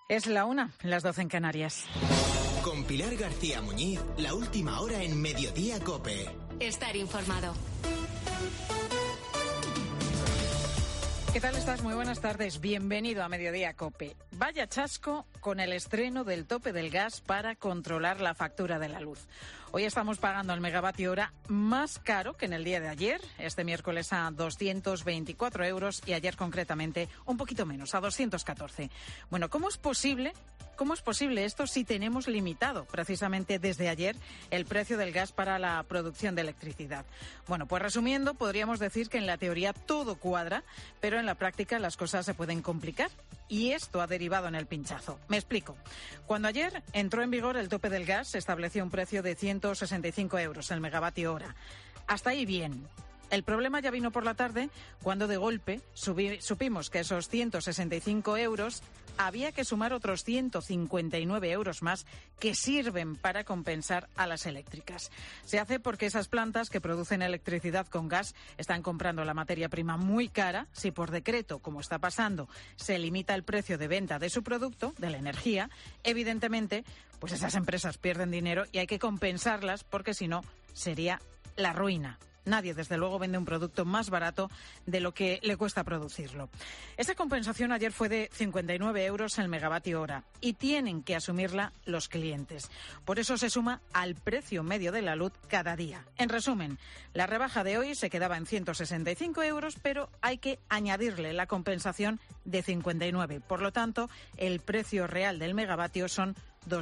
Es la 1, las 12 en Canarias. Con Pilar García Muñiz, la última hora en Mediodía COPE. Estar informado. ¿Qué tal estás? Muy buenas tardes. Bienvenido a Mediodía COPE. Vaya chasco con el estreno del tope del gas para controlar la factura de la luz. Hoy estamos pagando el megavatio hora más caro que en el día de ayer, este miércoles a 224 euros y ayer concretamente un poquito menos, a 214. Bueno, ¿cómo es posible esto si tenemos limitado precisamente desde ayer el precio del gas para la producción de electricidad? Bueno, pues resumiendo, podríamos decir que en la teoría todo cuadra, pero en la práctica las cosas se pueden complicar y esto ha derivado en el pinchazo. Me explico. Cuando ayer entró en vigor el tope del gas, se estableció un precio de 165 euros el megavatio hora. Hasta ahí bien. El problema ya vino por la tarde cuando de golpe supimos que esos 165 euros había que sumar otros 159 euros más que sirven para compensar a las eléctricas. Se hace porque esas plantas que producen electricidad con gas están comprando la materia prima muy cara. Si por decreto, como está pasando, se limita el precio de venta de su producto, de la energía, evidentemente, pues esas empresas pierden dinero y hay que compensarlas porque si no sería la ruina. Nadie, desde luego, vende un producto más barato de lo que le cuesta producirlo. Esa compensación ayer fue de 59 euros el megavatio hora y tienen que asumirla los clientes. Por eso se suma al precio medio de la luz cada día. En resumen, la rebaja de hoy se quedaba en 165 euros, pero hay que añadirle la compensación de 59. Por lo tanto, el precio real del megavatio son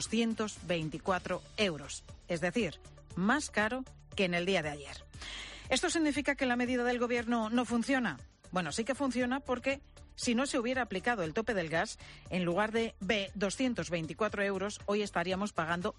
224 euros. Es decir, más caro que en el día de ayer. ¿Esto significa que la medida del Gobierno no funciona? Bueno, sí que funciona porque si no se hubiera aplicado el tope del gas, en lugar de 224 euros, hoy estaríamos pagando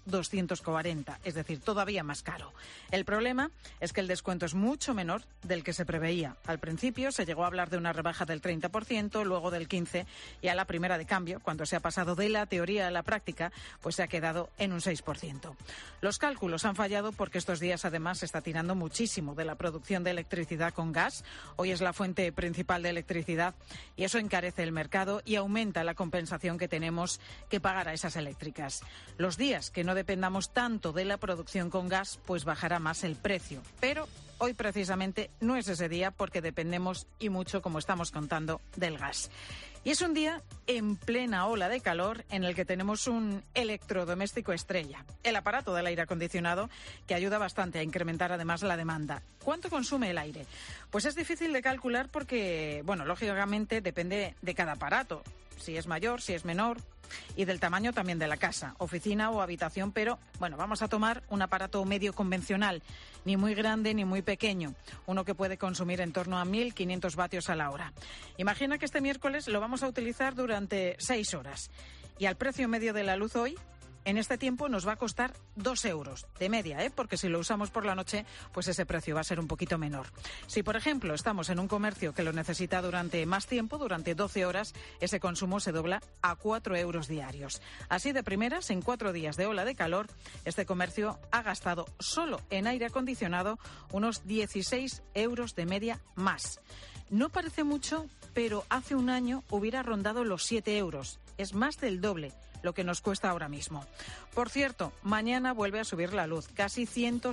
240, es decir, todavía más caro. El problema es que el descuento es mucho menor del que se preveía. Al principio se llegó a hablar de una rebaja del 30%, luego del 15%, y a la primera de cambio, cuando se ha pasado de la teoría a la práctica, pues se ha quedado en un 6%. Los cálculos han fallado porque estos días además se está tirando muchísimo de la producción de electricidad con gas. Hoy es la fuente principal de electricidad y eso encarece el mercado y aumenta la compensación que tenemos que pagar a esas eléctricas. Los días que no dependamos tanto de la producción con gas, pues bajará más el precio. Pero hoy precisamente no es ese día porque dependemos y mucho, como estamos contando, del gas. Y es un día en plena ola de calor en el que tenemos un electrodoméstico estrella, el aparato del aire acondicionado, que ayuda bastante a incrementar además la demanda. ¿Cuánto consume el aire? Pues es difícil de calcular porque, bueno, lógicamente depende de cada aparato, si es mayor, si es menor, y del tamaño también de la casa, oficina o habitación, pero bueno, vamos a tomar un aparato medio convencional, ni muy grande ni muy pequeño, uno que puede consumir en torno a 1.500 vatios a la hora. Imagina que este miércoles lo vamos a utilizar durante 6 horas y al precio medio de la luz hoy, en este tiempo nos va a costar 2 euros de media, porque si lo usamos por la noche, pues ese precio va a ser un poquito menor. Si, por ejemplo, estamos en un comercio que lo necesita durante más tiempo, durante 12 horas, ese consumo se dobla a 4 euros diarios. Así de primeras, en 4 días de ola de calor, este comercio ha gastado solo en aire acondicionado unos 16 euros de media más. No parece mucho, pero hace un año hubiera rondado los 7 euros. Es más del doble lo que nos cuesta ahora mismo. Por cierto, mañana vuelve a subir la luz, casi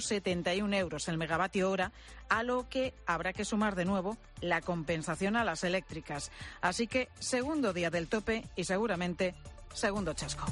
171 euros el megavatio hora, a lo que habrá que sumar de nuevo la compensación a las eléctricas. Así que segundo día del tope y seguramente segundo chasco.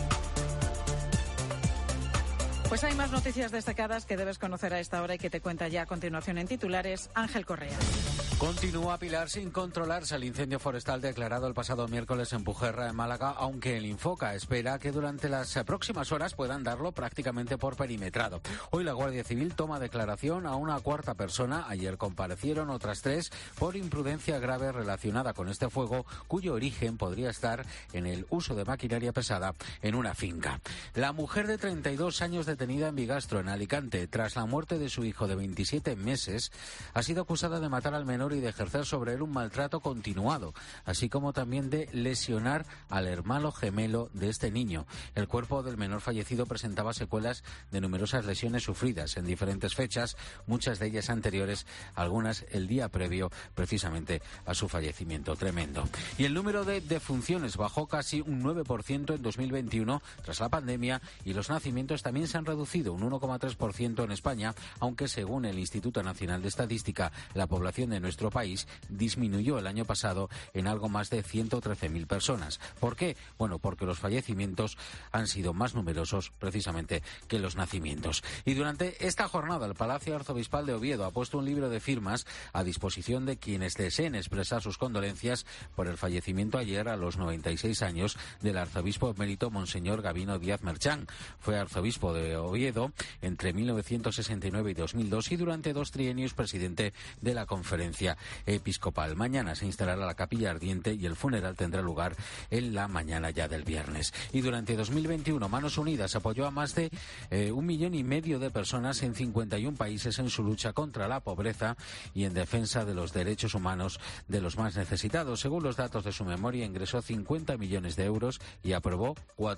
Pues hay más noticias destacadas que debes conocer a esta hora y que te cuenta ya a continuación en titulares Ángel Correa. Continúa Pilar sin controlarse el incendio forestal declarado el pasado miércoles en Pujerra, en Málaga, aunque el Infoca espera que durante las próximas horas puedan darlo prácticamente por perimetrado. Hoy la Guardia Civil toma declaración a una cuarta persona. Ayer comparecieron otras 3 por imprudencia grave relacionada con este fuego, cuyo origen podría estar en el uso de maquinaria pesada en una finca. La mujer de 32 años detenida en Bigastro, en Alicante, tras la muerte de su hijo de 27 meses, ha sido acusada de matar al menor menor y de ejercer sobre él un maltrato continuado, así como también de lesionar al hermano gemelo de este niño. El cuerpo del menor fallecido presentaba secuelas de numerosas lesiones sufridas en diferentes fechas, muchas de ellas anteriores, algunas el día previo precisamente a su fallecimiento. Tremendo. Y el número de defunciones bajó casi un 9% en 2021 tras la pandemia, y los nacimientos también se han reducido un 1,3% en España, aunque según el Instituto Nacional de Estadística, la población de nuestro país disminuyó el año pasado en algo más de 113.000 personas. ¿Por qué? Bueno, porque los fallecimientos han sido más numerosos precisamente que los nacimientos. Y durante esta jornada el Palacio Arzobispal de Oviedo ha puesto un libro de firmas a disposición de quienes deseen expresar sus condolencias por el fallecimiento ayer a los 96 años del arzobispo emérito Monseñor Gabino Díaz Merchán. Fue arzobispo de Oviedo entre 1969 y 2002 y durante 2 trienios presidente de la Conferencia Episcopal. Mañana se instalará la capilla ardiente y el funeral tendrá lugar en la mañana ya del viernes. Y durante 2021 Manos Unidas apoyó a más de 1,5 millones de personas en 51 países en su lucha contra la pobreza y en defensa de los derechos humanos de los más necesitados. Según los datos de su memoria, ingresó 50 millones de euros y aprobó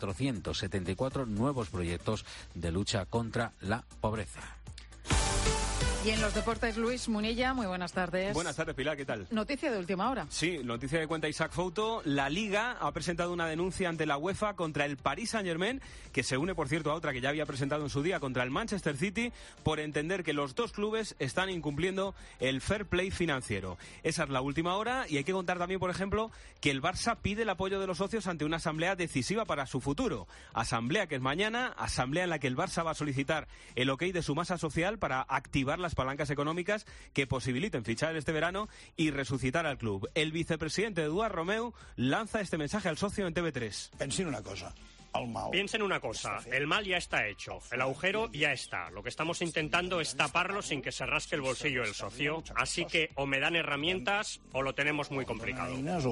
474 nuevos proyectos de lucha contra la pobreza. Y en los deportes, Luis Munilla, muy buenas tardes. Buenas tardes, Pilar, ¿qué tal? Noticia de última hora. Sí, noticia que cuenta Isaac Fouto. La Liga ha presentado una denuncia ante la UEFA contra el Paris Saint-Germain, que se une, por cierto, a otra que ya había presentado en su día contra el Manchester City, por entender que los dos clubes están incumpliendo el fair play financiero. Esa es la última hora, y hay que contar también, por ejemplo, que el Barça pide el apoyo de los socios ante una asamblea decisiva para su futuro. Asamblea que es mañana, asamblea en la que el Barça va a solicitar el ok de su masa social para activar las palancas económicas que posibiliten fichar este verano y resucitar al club. El vicepresidente Eduard Romeu lanza este mensaje al socio en TV3. Pensen una cosa. Piensen una cosa, el mal ya está hecho, el agujero ya está. Lo que estamos intentando es taparlo sin que se rasque el bolsillo del socio, así que o me dan herramientas o lo tenemos muy complicado.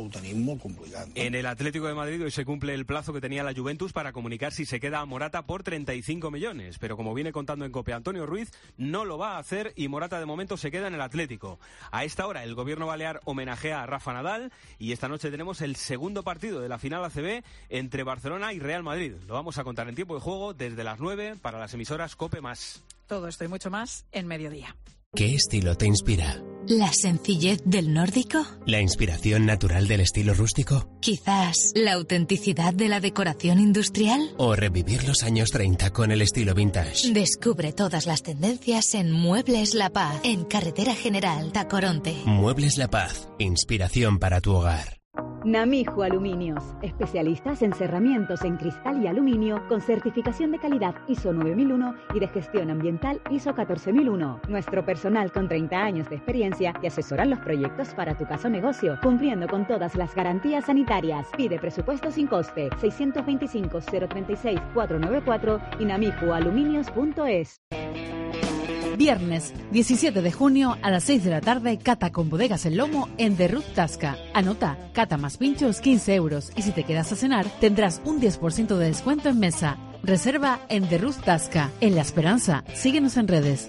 En el Atlético de Madrid hoy se cumple el plazo que tenía la Juventus para comunicar si se queda a Morata por 35 millones, pero como viene contando en COPE Antonio Ruiz, no lo va a hacer y Morata de momento se queda en el Atlético. A esta hora el gobierno balear homenajea a Rafa Nadal y esta noche tenemos el segundo partido de la final ACB entre Barcelona y Real Madrid. Lo vamos a contar en tiempo de juego desde las 9 para las emisoras COPE+. Todo esto y mucho más en Mediodía. ¿Qué estilo te inspira? ¿La sencillez del nórdico? ¿La inspiración natural del estilo rústico? ¿Quizás la autenticidad de la decoración industrial? ¿O revivir los años 30 con el estilo vintage? Descubre todas las tendencias en Muebles La Paz, en Carretera General Tacoronte. Muebles La Paz, inspiración para tu hogar. Namijo Aluminios, especialistas en cerramientos en cristal y aluminio con certificación de calidad ISO 9001 y de gestión ambiental ISO 14001. Nuestro personal con 30 años de experiencia te asesoran los proyectos para tu casa o negocio, cumpliendo con todas las garantías sanitarias. Pide presupuesto sin coste, 625-036-494 y namijoaluminios.es. Viernes 17 de junio a las 6 de la tarde, cata con bodegas El Lomo en The Ruth Tasca. Anota, cata más pinchos 15 euros y si te quedas a cenar tendrás un 10% de descuento en mesa. Reserva en The Ruth Tasca. En La Esperanza, síguenos en redes.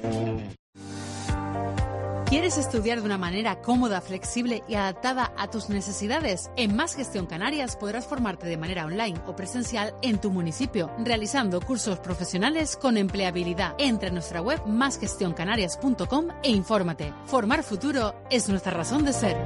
¿Quieres estudiar de una manera cómoda, flexible y adaptada a tus necesidades? En Más Gestión Canarias podrás formarte de manera online o presencial en tu municipio, realizando cursos profesionales con empleabilidad. Entra en nuestra web másgestioncanarias.com e infórmate. Formar futuro es nuestra razón de ser.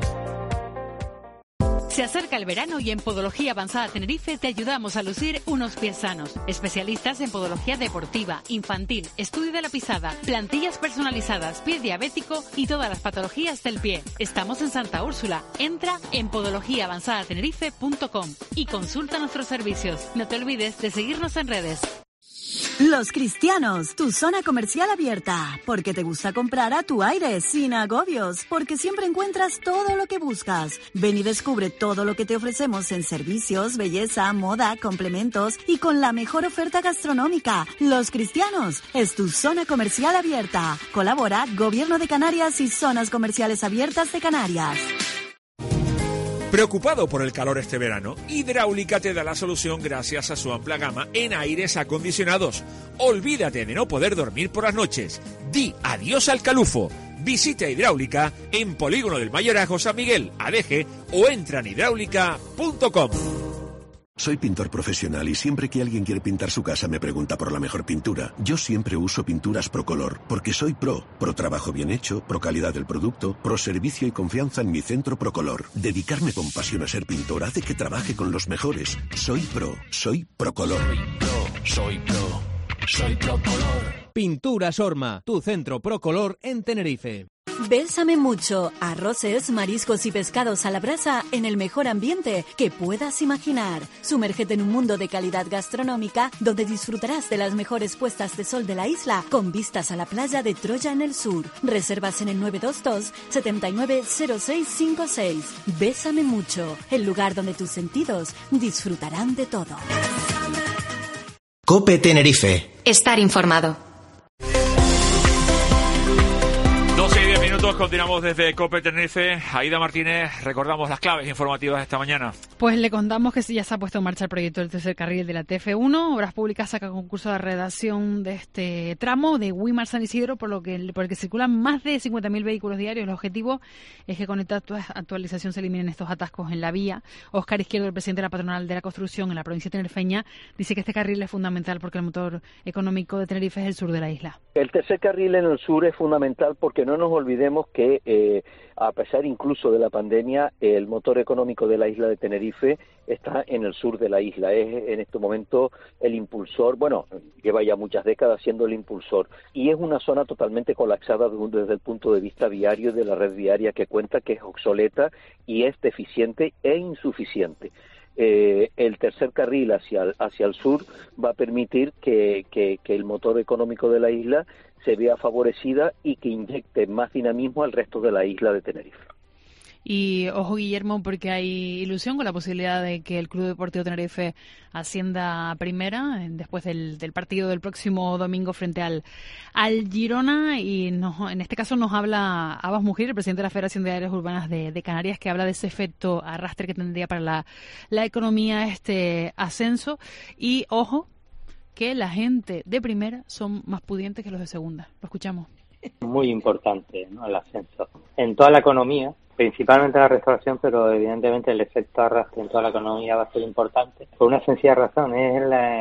Se acerca el verano y en Podología Avanzada Tenerife te ayudamos a lucir unos pies sanos. Especialistas en podología deportiva, infantil, estudio de la pisada, plantillas personalizadas, pie diabético y todas las patologías del pie. Estamos en Santa Úrsula. Entra en podologiaavanzadatenerife.com y consulta nuestros servicios. No te olvides de seguirnos en redes. Los Cristianos, tu zona comercial abierta, porque te gusta comprar a tu aire, sin agobios, porque siempre encuentras todo lo que buscas. Ven y descubre todo lo que te ofrecemos en servicios, belleza, moda, complementos y con la mejor oferta gastronómica. Los Cristianos es tu zona comercial abierta. Colabora Gobierno de Canarias y Zonas Comerciales Abiertas de Canarias. ¿Preocupado por el calor este verano? Hidráulica te da la solución gracias a su amplia gama en aires acondicionados. Olvídate de no poder dormir por las noches. Di adiós al calufo. Visita Hidráulica en Polígono del Mayorazgo San Miguel, Adeje, o entra en hidráulica.com. Soy pintor profesional y siempre que alguien quiere pintar su casa me pregunta por la mejor pintura. Yo siempre uso pinturas Procolor, porque soy pro trabajo bien hecho, pro calidad del producto, pro servicio y confianza en mi centro Procolor. Dedicarme con pasión a ser pintor hace que trabaje con los mejores. Soy Procolor. Soy Procolor. Pinturas Orma, tu centro Procolor en Tenerife. Bésame mucho. Arroces, mariscos y pescados a la brasa en el mejor ambiente que puedas imaginar. Sumérgete en un mundo de calidad gastronómica donde disfrutarás de las mejores puestas de sol de la isla con vistas a la playa de Troya en el sur. Reservas en el 922 790656. Bésame mucho, el lugar donde tus sentidos disfrutarán de todo. COPE Tenerife. Estar informado. 12 y 10 minutos, continuamos desde COPE Tenerife. Aida Martínez, recordamos las claves informativas de esta mañana. Pues le contamos que ya se ha puesto en marcha el proyecto del tercer carril de la TF1. Obras Públicas saca concurso de redacción de este tramo de Güímar San Isidro, por el que circulan más de 50.000 vehículos diarios. El objetivo es que con esta actualización se eliminen estos atascos en la vía. Óscar Izquierdo, el presidente de la Patronal de la Construcción en la provincia tinerfeña, dice que este carril es fundamental porque el motor económico de Tenerife es el sur de la isla. El tercer carril en el sur es fundamental porque no nos olvidemos que a pesar incluso de la pandemia, el motor económico de la isla de Tenerife está en el sur de la isla. Es en este momento el impulsor, bueno, lleva ya muchas décadas siendo el impulsor, y es una zona totalmente colapsada desde el punto de vista viario, de la red viaria que cuenta, que es obsoleta y es deficiente e insuficiente. El tercer carril hacia el sur va a permitir que el motor económico de la isla se vea favorecida y que inyecte más dinamismo al resto de la isla de Tenerife. Y ojo, Guillermo, porque hay ilusión con la posibilidad de que el Club Deportivo Tenerife ascienda a primera después del partido del próximo domingo frente al Girona. Y en este caso nos habla Abbas Mujir, el presidente de la Federación de Áreas Urbanas de Canarias, que habla de ese efecto arrastre que tendría para la economía este ascenso. Y ojo, que la gente de primera son más pudientes que los de segunda. Lo escuchamos. Muy importante, ¿no?, el ascenso en toda la economía, principalmente la restauración, pero evidentemente el efecto arrastre en toda la economía va a ser importante por una sencilla razón: es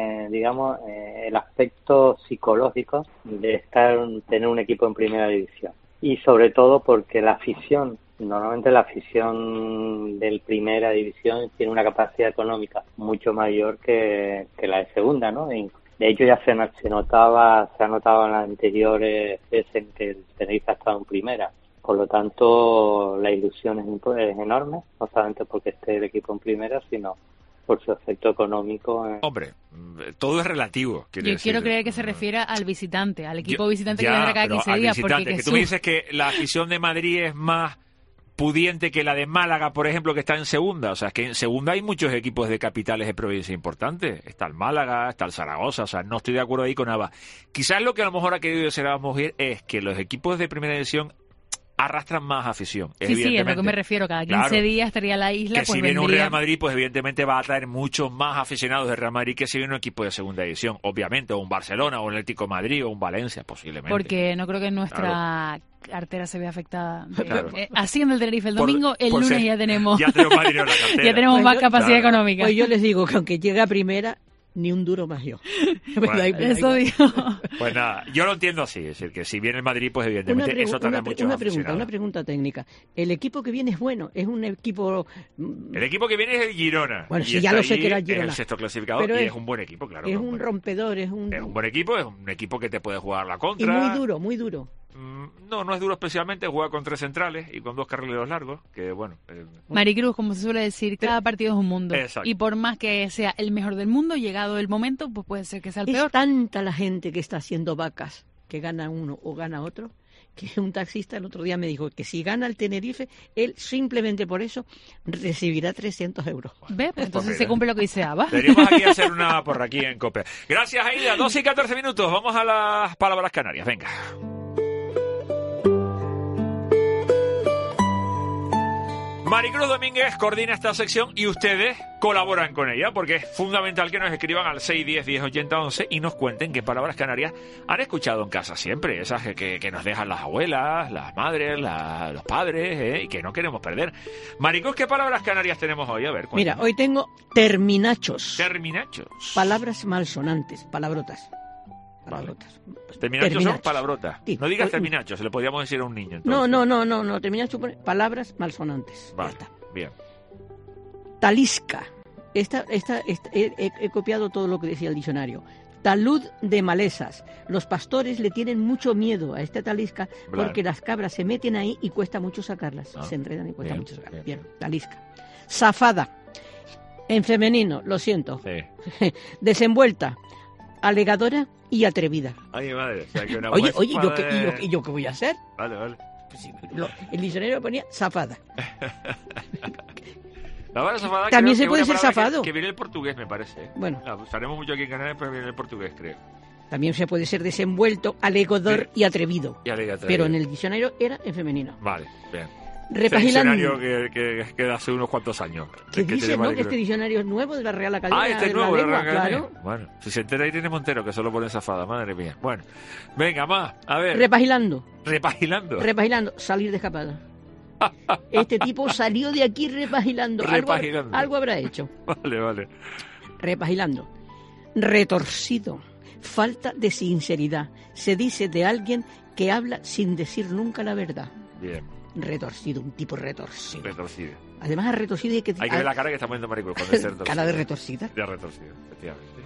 el aspecto psicológico de tener un equipo en primera división, y sobre todo porque normalmente la afición del primera división tiene una capacidad económica mucho mayor que la de segunda, ¿no? De hecho, ya se ha notado en las anteriores veces en que el Tenerife ha estado en primera. Por lo tanto, la ilusión es enorme, no solamente porque esté el equipo en primera, sino por su efecto económico. Hombre, todo es relativo. Yo quiero creer que se refiere al visitante, al equipo visitante que vendrá cada 15 días. Porque que tú me dices que la afición de Madrid es más pudiente que la de Málaga, por ejemplo, que está en segunda. O sea, es que en segunda hay muchos equipos de capitales de provincia importantes. Está el Málaga, está el Zaragoza. O sea, no estoy de acuerdo ahí con Abbas. Quizás lo que a lo mejor ha querido decir Abbas Mujir es que los equipos de primera división arrastran más afición. Sí, es lo que me refiero. Cada 15 días estaría la isla. Que pues si viene un Real Madrid, pues evidentemente va a atraer muchos más aficionados de Real Madrid que si viene un equipo de segunda división. Obviamente, o un Barcelona, o un Atlético de Madrid, o un Valencia, posiblemente. Porque no creo que nuestra cartera se vea afectada. Haciendo el Tenerife el domingo, el lunes ya tenemos Madrid en la cartera. Ya tenemos más capacidad económica. Pues yo les digo que aunque llegue a primera, ni un duro más yo. Bueno, eso digo. Pues nada, yo lo entiendo así, es decir, que si viene el Madrid, pues evidentemente eso trae mucho más una pregunta técnica. El equipo que viene es bueno, es un equipo... El equipo que viene es el Girona. Bueno, sí, ya lo sé que era el Girona. Es el sexto clasificado, pero es un buen equipo, claro. Es un rompedor, es un buen equipo, es un equipo que te puede jugar la contra. Y muy duro. No es duro especialmente, juega con 3 centrales y con 2 carrileros largos, que bueno... Maricruz, como se suele decir, cada partido es un mundo. Exacto. Y por más que sea el mejor del mundo, llegado el momento, pues puede ser que sea el peor. Es tanta la gente que está haciendo vacas, que gana uno o gana otro, que un taxista el otro día me dijo que si gana el Tenerife, él simplemente por eso recibirá 300 euros. ¿Ve? Pues entonces se cumple lo que dice Abbas. Deberíamos aquí hacer una porra aquí en COPE. Gracias, Aida. 12 y 14 minutos. Vamos a las palabras canarias. Venga. Maricruz Domínguez coordina esta sección y ustedes colaboran con ella, porque es fundamental que nos escriban al 610-1080-11 y nos cuenten qué palabras canarias han escuchado en casa siempre, esas que nos dejan las abuelas, las madres, los padres, y que no queremos perder. Maricruz, ¿qué palabras canarias tenemos hoy? A ver, cuéntame. Mira, hoy tengo terminachos. Terminachos. Palabras malsonantes, palabrotas. Palabrotas. Vale. Terminachos son palabrotas. Sí. No digas terminachos, se le podríamos decir a un niño. Entonces. No. Terminachos pone palabras malsonantes. Vale, bien. Talisca. He copiado todo lo que decía el diccionario. Talud de malezas. Los pastores le tienen mucho miedo a esta talisca porque las cabras se meten ahí y cuesta mucho sacarlas. Se enredan y cuesta mucho sacarlas. Bien, talisca. Zafada. En femenino, lo siento. Sí. Desenvuelta. Alegadora y atrevida. Ay, madre. O sea, que una oye, ¿y yo qué voy a hacer? Vale. Pues sí, el diccionario ponía zafada. La palabra zafada también se puede decir zafado. Que viene el portugués, me parece. Bueno. Usaremos mucho aquí en Canarias, pero viene el portugués, creo. También se puede ser desenvuelto, alegador y atrevido. Atrevido. Pero en el diccionario era en femenino. Vale, bien. Repagilando. Diccionario que de hace unos cuantos años. ¿Qué dice, no? Que este diccionario es nuevo de la Real Academia este es de nuevo, la Lengua, claro. Bueno, si se entera ahí tiene Montero, que solo pone zafada, madre mía. Bueno, venga, más, a ver. Repagilando. Repagilando, salir de escapada. Este tipo salió de aquí repagilando. Algo habrá hecho. Vale. Repagilando. Retorcido. Falta de sinceridad. Se dice de alguien que habla sin decir nunca la verdad. Bien. Retorcido, un tipo retorcido. Además, retorcido hay que ver la cara que está poniendo Maricruz cuando es retorcido. Cara de retorcida. De retorcido, efectivamente.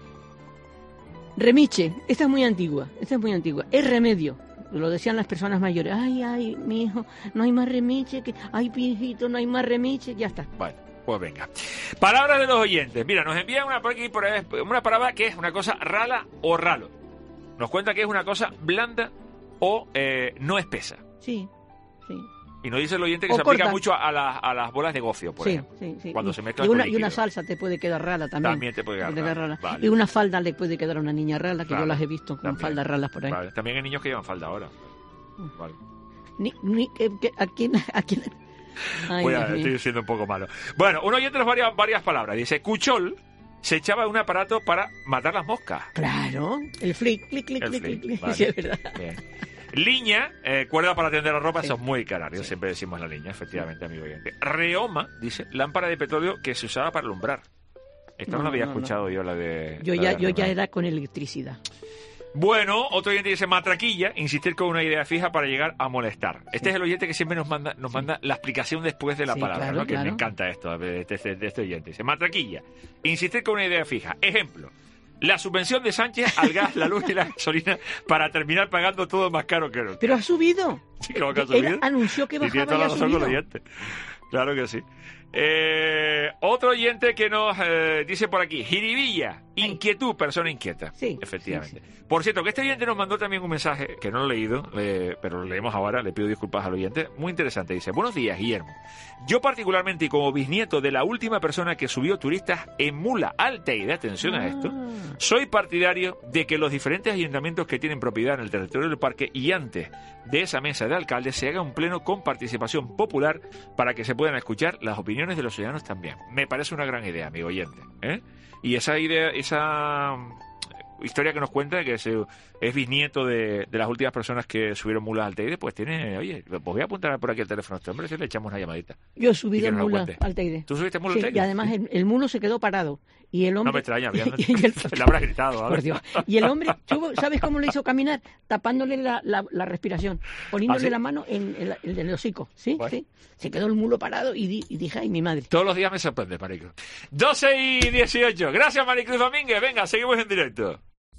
Remiche, esta es muy antigua. Es remedio. Lo decían las personas mayores. Ay, mi hijo, no hay más remiche. Ay, viejito, no hay más remiche. Ya está. Bueno, pues venga. Palabras de los oyentes. Mira, nos envían una palabra que es una cosa rala o ralo. Nos cuenta que es una cosa blanda o no espesa. Sí. Y nos dice el oyente que se aplica mucho a las bolas de gofio, por ejemplo. Sí. Cuando se mezclan y una salsa te puede quedar rala también. También te puede quedar rala. Vale. Y una falda le puede quedar a una niña rala, que yo las he visto con faldas ralas por ahí. Vale. También hay niños que llevan falda ahora. Vale. ¿A quién? Ay, estoy siendo un poco malo. Bueno, un oyente nos varias palabras. Dice, cuchol se echaba un aparato para matar las moscas. Claro, el flick, clic. Vale. Sí, es verdad. Bien. Liña, cuerda para tender la ropa, eso es muy canario, siempre decimos la liña, efectivamente, amigo oyente. Reoma, dice, lámpara de petróleo que se usaba para alumbrar. Esta no la había escuchado yo, la de... Yo ya era con electricidad. Bueno, otro oyente dice matraquilla, insistir con una idea fija para llegar a molestar. Este es el oyente que siempre nos manda la explicación después de la palabra, claro, ¿no? Que claro. me encanta esto de este oyente. Dice matraquilla, insistir con una idea fija. Ejemplo, la subvención de Sánchez al gas, la luz y la gasolina para terminar pagando todo más caro que nunca. Pero ha subido. Sí, ¿cómo que ha subido? Él anunció que bajaba y ha subido. Claro que sí. Otro oyente que nos dice por aquí, jiribilla, inquietud, persona inquieta. Sí, efectivamente. Sí. Por cierto, que este oyente nos mandó también un mensaje, que no lo he leído, pero lo leemos ahora, le pido disculpas al oyente, muy interesante. Dice, buenos días, Guillermo. Yo particularmente, y como bisnieto de la última persona que subió turistas en mula alta y de atención a esto, soy partidario de que los diferentes ayuntamientos que tienen propiedad en el territorio del parque y antes de esa mesa de alcaldes se haga un pleno con participación popular para que se puedan escuchar las opiniones de los ciudadanos también. Me parece una gran idea, amigo oyente. Y esa idea, esa historia que nos cuenta, que es bisnieto de las últimas personas que subieron mulas al Teide, pues tiene, oye, pues voy a apuntar por aquí el teléfono a este hombre, si le echamos una llamadita. Yo he subido mula al Teide. ¿Tú subiste mula al Teide? Y además el mulo se quedó parado. Y el hombre... No me extraña, le habrá gritado. Por Dios. Y el hombre, ¿sabes cómo le hizo caminar? Tapándole la respiración, poniéndole la mano en el hocico. ¿Sí? Bueno. Sí. Se quedó el mulo parado y dije, ay, mi madre. Todos los días me sorprende, Maricruz. 12:18. Gracias, Maricruz Domínguez. Venga, seguimos en directo.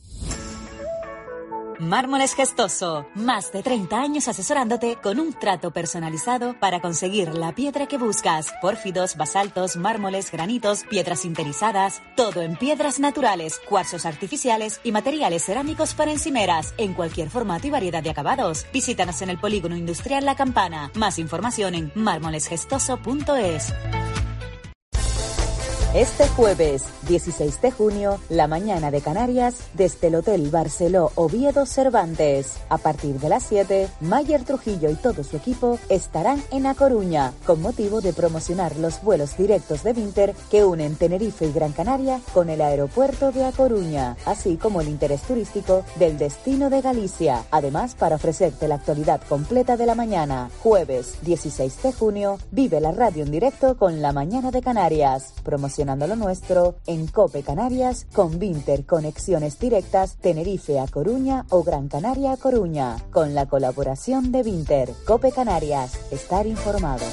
Mármoles Gestoso, más de 30 años asesorándote con un trato personalizado para conseguir la piedra que buscas. Pórfidos, basaltos, mármoles, granitos, piedras sinterizadas, todo en piedras naturales, cuarzos artificiales y materiales cerámicos para encimeras, en cualquier formato y variedad de acabados. Visítanos en el Polígono Industrial La Campana. Más información en mármolesgestoso.es. Este jueves, 16 de junio, la mañana de Canarias, desde el Hotel Barceló Oviedo Cervantes. A partir de las 7, Mayer Trujillo y todo su equipo estarán en A Coruña, con motivo de promocionar los vuelos directos de Vinter que unen Tenerife y Gran Canaria con el aeropuerto de A Coruña, así como el interés turístico del destino de Galicia. Además, para ofrecerte la actualidad completa de la mañana, jueves 16 de junio, vive la radio en directo con la mañana de Canarias, promocionando lo nuestro en COPE Canarias con Vinter conexiones directas Tenerife a Coruña o Gran Canaria a Coruña, con la colaboración de Vinter. COPE Canarias, estar informado.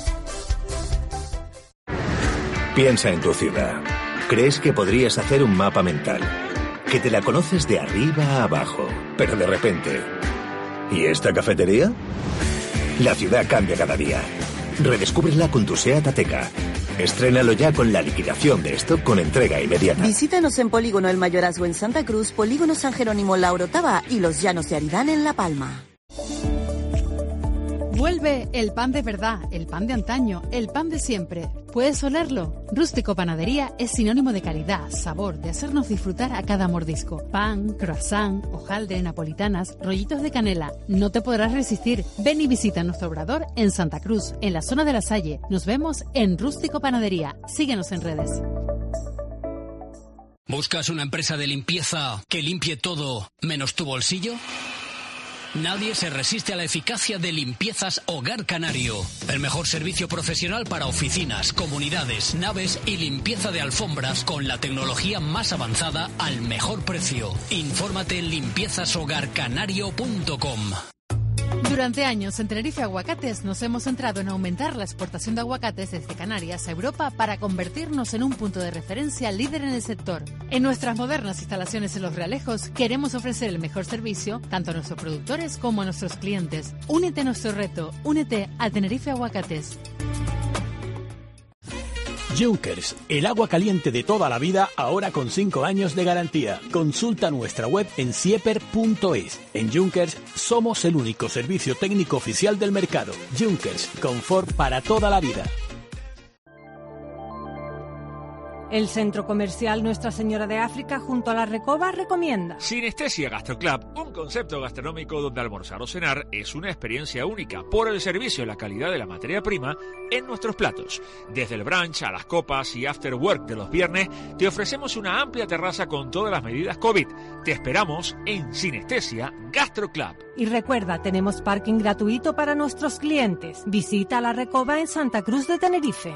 Piensa en tu ciudad. ¿Crees que podrías hacer un mapa mental? Que te la conoces de arriba a abajo, pero de repente... ¿Y esta cafetería? La ciudad cambia cada día. Redescúbrela con tu SEAT Ateca. Estrénalo ya con la liquidación de stock con entrega inmediata. Visítanos en Polígono El Mayorazgo en Santa Cruz, Polígono San Jerónimo La Orotava y Los Llanos de Aridán en La Palma. Vuelve el pan de verdad, el pan de antaño, el pan de siempre. ¿Puedes olerlo? Rústico Panadería es sinónimo de calidad, sabor, de hacernos disfrutar a cada mordisco. Pan, croissant, hojaldre, napolitanas, rollitos de canela. No te podrás resistir. Ven y visita nuestro obrador en Santa Cruz, en la zona de La Salle. Nos vemos en Rústico Panadería. Síguenos en redes. ¿Buscas una empresa de limpieza que limpie todo menos tu bolsillo? Nadie se resiste a la eficacia de Limpiezas Hogar Canario. El mejor servicio profesional para oficinas, comunidades, naves y limpieza de alfombras con la tecnología más avanzada al mejor precio. Infórmate en limpiezashogarcanario.com. Durante años en Tenerife Aguacates nos hemos centrado en aumentar la exportación de aguacates desde Canarias a Europa para convertirnos en un punto de referencia líder en el sector. En nuestras modernas instalaciones en Los Realejos queremos ofrecer el mejor servicio tanto a nuestros productores como a nuestros clientes. Únete a nuestro reto, únete a Tenerife Aguacates. Junkers, el agua caliente de toda la vida, ahora con 5 años de garantía. Consulta nuestra web en sieper.es. En Junkers somos el único servicio técnico oficial del mercado. Junkers, confort para toda la vida. El Centro Comercial Nuestra Señora de África junto a la Recoba recomienda Sinestesia Gastro Club, un concepto gastronómico donde almorzar o cenar es una experiencia única por el servicio y la calidad de la materia prima en nuestros platos. Desde el brunch a las copas y after work de los viernes, te ofrecemos una amplia terraza con todas las medidas COVID. Te esperamos en Sinestesia Gastro Club. Y recuerda, tenemos parking gratuito para nuestros clientes. Visita la Recoba en Santa Cruz de Tenerife.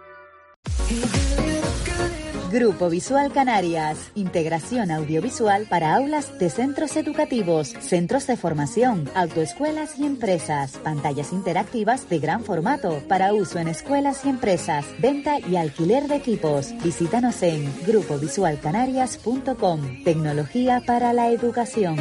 Grupo Visual Canarias. Integración audiovisual para aulas de centros educativos, centros de formación, autoescuelas y empresas. Pantallas interactivas de gran formato para uso en escuelas y empresas. Venta y alquiler de equipos. Visítanos en grupovisualcanarias.com. Tecnología para la educación.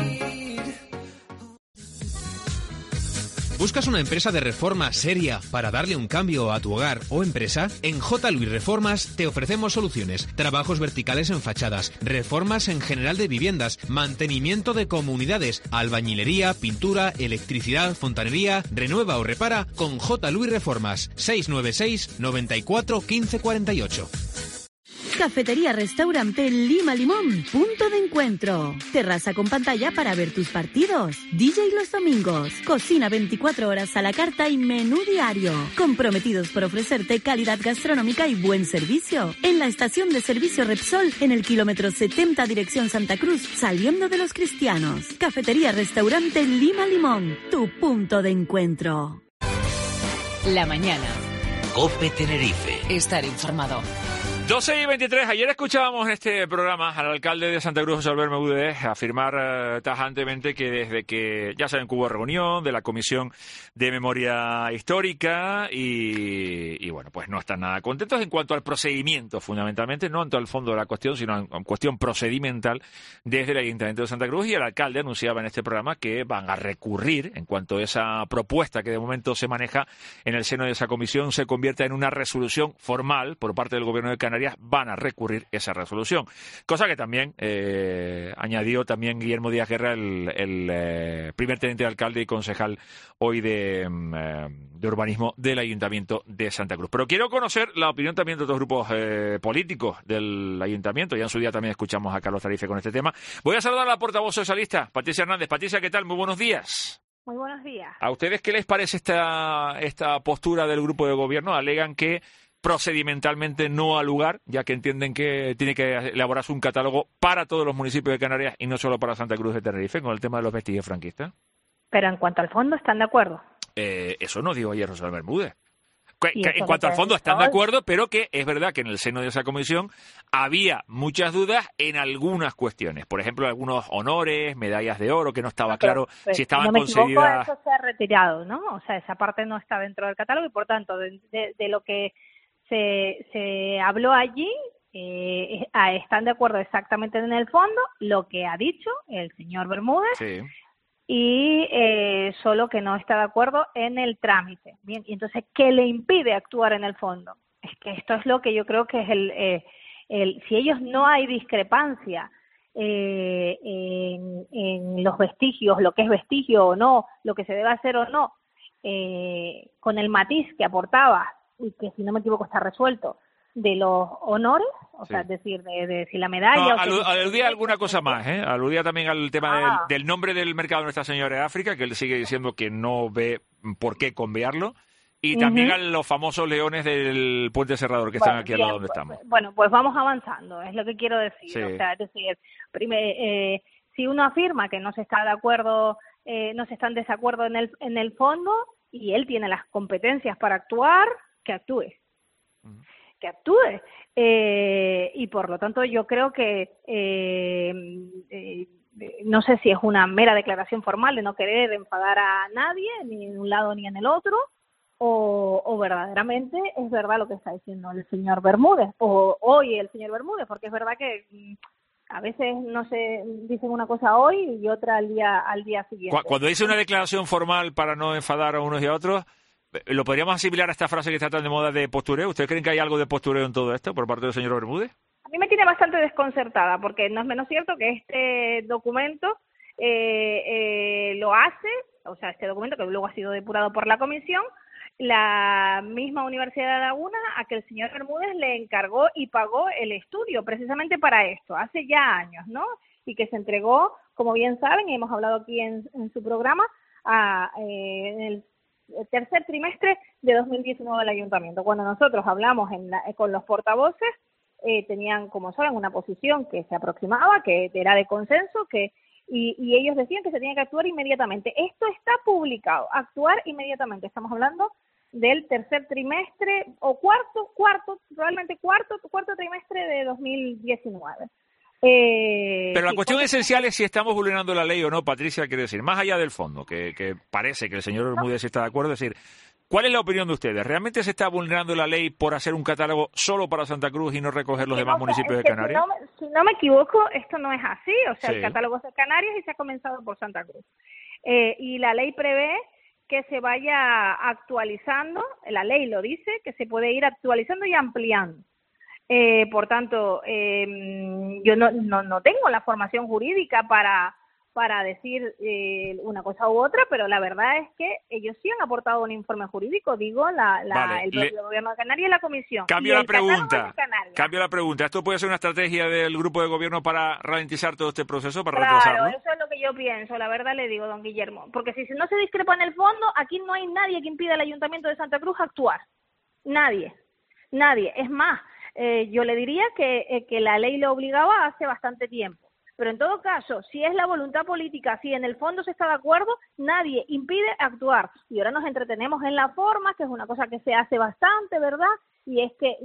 ¿Buscas una empresa de reforma seria para darle un cambio a tu hogar o empresa? En J. Luis Reformas te ofrecemos soluciones, trabajos verticales en fachadas, reformas en general de viviendas, mantenimiento de comunidades, albañilería, pintura, electricidad, fontanería, renueva o repara con J. Luis Reformas, 696 94 15 48. Cafetería Restaurante Lima Limón, punto de encuentro. Terraza con pantalla para ver tus partidos. DJ los domingos. Cocina 24 horas a la carta y menú diario. Comprometidos por ofrecerte calidad gastronómica y buen servicio. En la estación de servicio Repsol, en el kilómetro 70 dirección Santa Cruz, saliendo de Los Cristianos. Cafetería Restaurante Lima Limón, tu punto de encuentro. La mañana. COPE Tenerife. Estar informado. 12:23. Ayer escuchábamos en este programa al alcalde de Santa Cruz, José Albert Meudé, afirmar tajantemente que desde que, ya saben, que hubo reunión de la Comisión de Memoria Histórica y bueno, pues no están nada contentos en cuanto al procedimiento, fundamentalmente, no en todo el fondo de la cuestión, sino en cuestión procedimental desde el Ayuntamiento de Santa Cruz, y el alcalde anunciaba en este programa que van a recurrir en cuanto a esa propuesta que de momento se maneja en el seno de esa comisión se convierta en una resolución formal por parte del Gobierno de Canarias Canarias van a recurrir esa resolución. Cosa que también añadió también Guillermo Díaz Guerra, el primer teniente de alcalde y concejal hoy de urbanismo del Ayuntamiento de Santa Cruz. Pero quiero conocer la opinión también de otros grupos políticos del Ayuntamiento. Ya en su día también escuchamos a Carlos Tarife con este tema. Voy a saludar a la portavoz socialista, Patricia Hernández. Patricia, ¿qué tal? Muy buenos días. Muy buenos días. ¿A ustedes qué les parece esta postura del grupo de gobierno? Alegan que procedimentalmente no ha lugar, ya que entienden que tiene que elaborarse un catálogo para todos los municipios de Canarias y no solo para Santa Cruz de Tenerife, con el tema de los vestigios franquistas. Pero en cuanto al fondo, ¿están de acuerdo? Eso no dijo ayer Rosalía Bermúdez. En cuanto al fondo están de acuerdo, pero que es verdad que en el seno de esa comisión había muchas dudas en algunas cuestiones. Por ejemplo, algunos honores, medallas de oro, que no estaba claro si estaban concedidas. Eso se ha retirado, ¿no? O sea, esa parte no está dentro del catálogo y, por tanto, de lo que se habló allí, están de acuerdo exactamente en el fondo lo que ha dicho el señor Bermúdez. Sí. Y solo que no está de acuerdo en el trámite. Bien, y entonces, ¿qué le impide actuar en el fondo? Es que esto es lo que yo creo que es si ellos no hay discrepancia en los vestigios, lo que es vestigio o no, lo que se debe hacer o no, con el matiz que aportaba, y que si no me equivoco está resuelto, de los honores, o sea, es decir, de si la medalla... No, aludía alguna cosa más, aludía también al tema del nombre del mercado de Nuestra Señora de África, que él sigue diciendo que no ve por qué convearlo, y también a los famosos leones del Puente Cerrador, que están aquí al lado donde estamos. Bueno, pues vamos avanzando, es lo que quiero decir. Sí. O sea, es decir, si uno afirma que no se está de acuerdo, no se está en desacuerdo en el fondo, y él tiene las competencias para actuar, que actúe. Que actúe. Y por lo tanto yo creo que no sé si es una mera declaración formal de no querer enfadar a nadie, ni en un lado ni en el otro, o verdaderamente es verdad lo que está diciendo el señor Bermúdez, o hoy el señor Bermúdez, porque es verdad que a veces no se dicen una cosa hoy y otra al día siguiente. Cuando dice una declaración formal para no enfadar a unos y a otros, ¿lo podríamos asimilar a esta frase que está tan de moda de postureo? ¿Ustedes creen que hay algo de postureo en todo esto por parte del señor Bermúdez? A mí me tiene bastante desconcertada, porque no es menos cierto que este documento lo hace, o sea, este documento que luego ha sido depurado por la comisión, la misma Universidad de Laguna, a que el señor Bermúdez le encargó y pagó el estudio precisamente para esto, hace ya años, ¿no? Y que se entregó, como bien saben, y hemos hablado aquí en su programa, en el tercer trimestre de 2019 del Ayuntamiento. Cuando nosotros hablamos con los portavoces, tenían, como saben, una posición que se aproximaba, que era de consenso, y ellos decían que se tenía que actuar inmediatamente. Esto está publicado, actuar inmediatamente. Estamos hablando del tercer trimestre, o probablemente cuarto trimestre de 2019. Pero la cuestión esencial es si estamos vulnerando la ley o no, Patricia, quiere decir, más allá del fondo, que parece que el señor Bermúdez está de acuerdo, es decir, ¿cuál es la opinión de ustedes? ¿Realmente se está vulnerando la ley por hacer un catálogo solo para Santa Cruz y no recoger los demás municipios de Canarias? Si no me equivoco, esto no es así, o sea, el catálogo es de Canarias y se ha comenzado por Santa Cruz. Y la ley prevé que se vaya actualizando, la ley lo dice, que se puede ir actualizando y ampliando. Por tanto, yo no tengo la formación jurídica para decir una cosa u otra, pero la verdad es que ellos sí han aportado un informe jurídico, digo, el propio Gobierno de Canarias y la Comisión. Cambio la pregunta. ¿Esto puede ser una estrategia del grupo de gobierno para ralentizar todo este proceso, para retrasarlo? Claro, eso es lo que yo pienso, la verdad le digo, don Guillermo, porque si no se discrepa en el fondo, aquí no hay nadie que impida al Ayuntamiento de Santa Cruz actuar. Nadie. Es más, yo le diría que la ley lo obligaba hace bastante tiempo. Pero en todo caso, si es la voluntad política, si en el fondo se está de acuerdo, nadie impide actuar. Y ahora nos entretenemos en la forma, que es una cosa que se hace bastante, ¿verdad? Y es que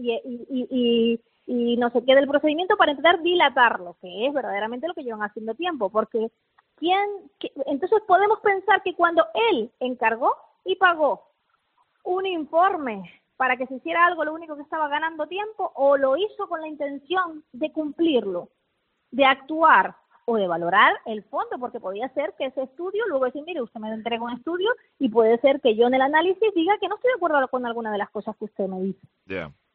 y no se queda el procedimiento para intentar dilatarlo, que es verdaderamente lo que llevan haciendo tiempo. Porque entonces podemos pensar que cuando él encargó y pagó un informe para que se hiciera algo, lo único que estaba ganando tiempo, o lo hizo con la intención de cumplirlo, de actuar o de valorar el fondo, porque podía ser que ese estudio, luego decir, mire, usted me entrega un estudio y puede ser que yo en el análisis diga que no estoy de acuerdo con alguna de las cosas que usted me dice. Ya.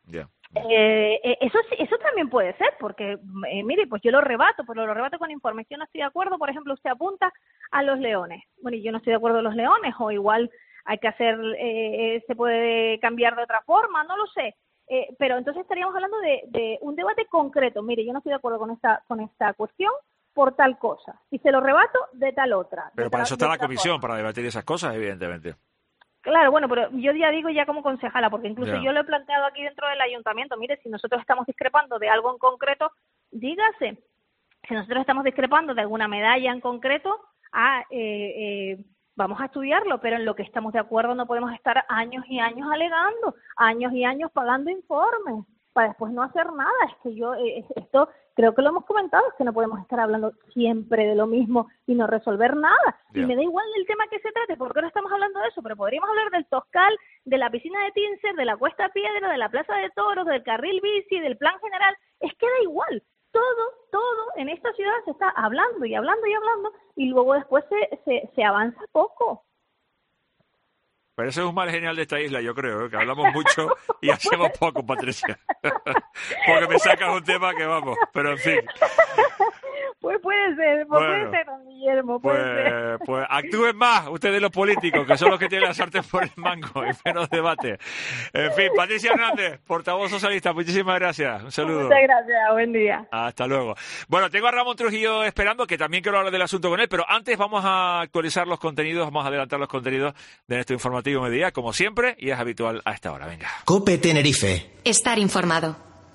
Eso también puede ser, porque, mire, pues yo lo rebato, pero lo rebato con informes. Yo no estoy de acuerdo, por ejemplo, usted apunta a los leones. Bueno, y yo no estoy de acuerdo con los leones, o igual hay que hacer, se puede cambiar de otra forma, no lo sé. Pero entonces estaríamos hablando de un debate concreto. Mire, yo no estoy de acuerdo con esta cuestión por tal cosa, y se lo rebato de tal otra. Pero para eso está la comisión, para debatir esas cosas, evidentemente. Claro, bueno, pero yo ya digo ya como concejala, porque incluso yo lo he planteado aquí dentro del ayuntamiento. Mire, si nosotros estamos discrepando de algo en concreto, dígase. Si nosotros estamos discrepando de alguna medalla en concreto, vamos a estudiarlo, pero en lo que estamos de acuerdo no podemos estar años y años alegando, años y años pagando informes, para después no hacer nada. Es que yo, esto creo que lo hemos comentado, es que no podemos estar hablando siempre de lo mismo y no resolver nada. Y me da igual del tema que se trate, porque ahora estamos hablando de eso, pero podríamos hablar del Toscal, de la piscina de Tinser, de la Cuesta Piedra, de la Plaza de Toros, del carril bici, del plan general. Es que da igual. Todo en esta ciudad se está hablando y hablando y hablando, y luego después se avanza poco. Pero ese es un mal genial de esta isla, yo creo, que hablamos mucho y hacemos poco, Patricia. Porque me sacas un tema que vamos, pero en fin. Pues puede ser, puede ser, don Guillermo, puede ser. Pues actúen más ustedes los políticos, que son los que tienen la sartén por el mango y menos debate. En fin, Patricia Hernández, portavoz socialista, muchísimas gracias. Un saludo. Muchas gracias, buen día. Hasta luego. Bueno, tengo a Ramón Trujillo esperando, que también quiero hablar del asunto con él, pero antes vamos a actualizar los contenidos, vamos a adelantar los contenidos de nuestro informativo Mediodía, como siempre, y es habitual a esta hora. Venga. COPE Tenerife. Estar informado.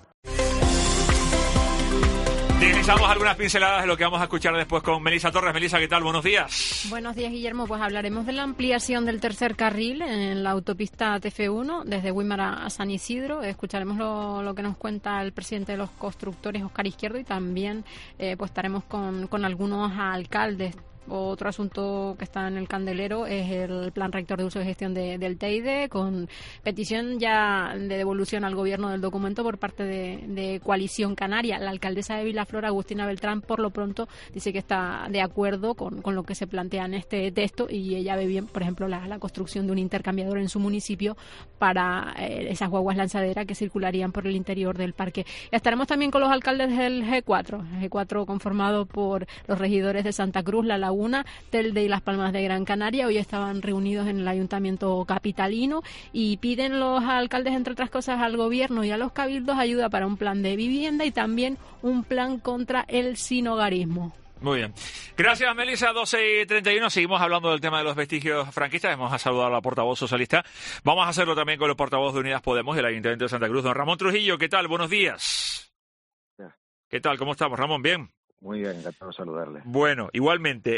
Deslizamos algunas pinceladas de lo que vamos a escuchar después con Melisa Torres. Melisa, ¿qué tal? Buenos días. Buenos días, Guillermo. Pues hablaremos de la ampliación del tercer carril en la autopista TF1 desde Guímara a San Isidro. Escucharemos lo que nos cuenta el presidente de los constructores, Óscar Izquierdo, y también pues estaremos con algunos alcaldes. Otro asunto que está en el candelero es el plan rector de uso y gestión del Teide, con petición ya de devolución al gobierno del documento por parte de Coalición Canaria. La alcaldesa de Vilaflor, Agustina Beltrán, por lo pronto dice que está de acuerdo con lo que se plantea en este texto, y ella ve bien, por ejemplo, la construcción de un intercambiador en su municipio para esas guaguas lanzaderas que circularían por el interior del parque. Estaremos también con los alcaldes del G4, el G4 conformado por los regidores de Santa Cruz, La Laguna, Telde y Las Palmas de Gran Canaria. Hoy estaban reunidos en el ayuntamiento capitalino y piden los alcaldes, entre otras cosas, al gobierno y a los cabildos ayuda para un plan de vivienda y también un plan contra el sinhogarismo. Muy bien. Gracias, Melisa. 12:31. Seguimos hablando del tema de los vestigios franquistas. Hemos a saludar a la portavoz socialista. Vamos a hacerlo también con el portavoz de Unidas Podemos del Ayuntamiento de Santa Cruz, don Ramón Trujillo. ¿Qué tal? Buenos días. ¿Qué tal? ¿Cómo estamos, Ramón? ¿Bien? Muy bien, encantado de saludarle. Bueno, igualmente,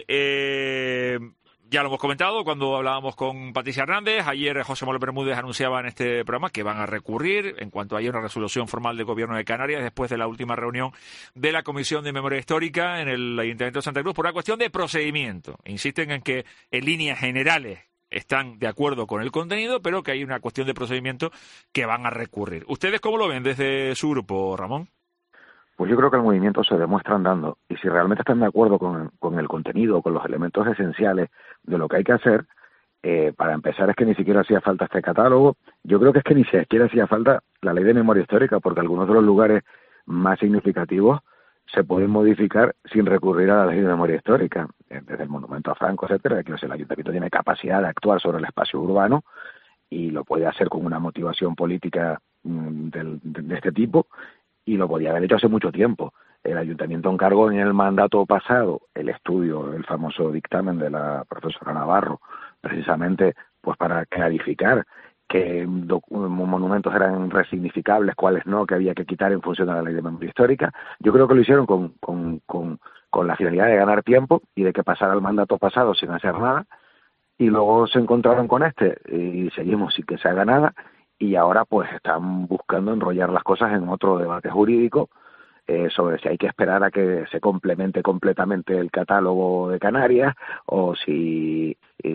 ya lo hemos comentado cuando hablábamos con Patricia Hernández. Ayer José Manuel Bermúdez anunciaba en este programa que van a recurrir en cuanto haya una resolución formal del Gobierno de Canarias después de la última reunión de la Comisión de Memoria Histórica en el Ayuntamiento de Santa Cruz por una cuestión de procedimiento. Insisten en que en líneas generales están de acuerdo con el contenido, pero que hay una cuestión de procedimiento que van a recurrir. ¿Ustedes cómo lo ven desde su grupo, Ramón? Pues yo creo que el movimiento se demuestra andando, y si realmente están de acuerdo con el contenido, con los elementos esenciales de lo que hay que hacer, para empezar es que ni siquiera hacía falta este catálogo. Yo creo que es que ni siquiera hacía falta la ley de memoria histórica, porque algunos de los lugares más significativos se pueden modificar sin recurrir a la ley de memoria histórica, desde el monumento a Franco, etcétera, que el ayuntamiento tiene capacidad de actuar sobre el espacio urbano y lo puede hacer con una motivación política de este tipo, y lo podía haber hecho hace mucho tiempo. El ayuntamiento encargó en el mandato pasado el estudio, el famoso dictamen de la profesora Navarro, precisamente pues para clarificar qué monumentos eran resignificables, cuáles no, que había que quitar en función de la ley de memoria histórica. Yo creo que lo hicieron con la finalidad de ganar tiempo y de que pasara el mandato pasado sin hacer nada, y luego se encontraron con este y seguimos sin que se haga nada. Y ahora pues están buscando enrollar las cosas en otro debate jurídico sobre si hay que esperar a que se complemente completamente el catálogo de Canarias o si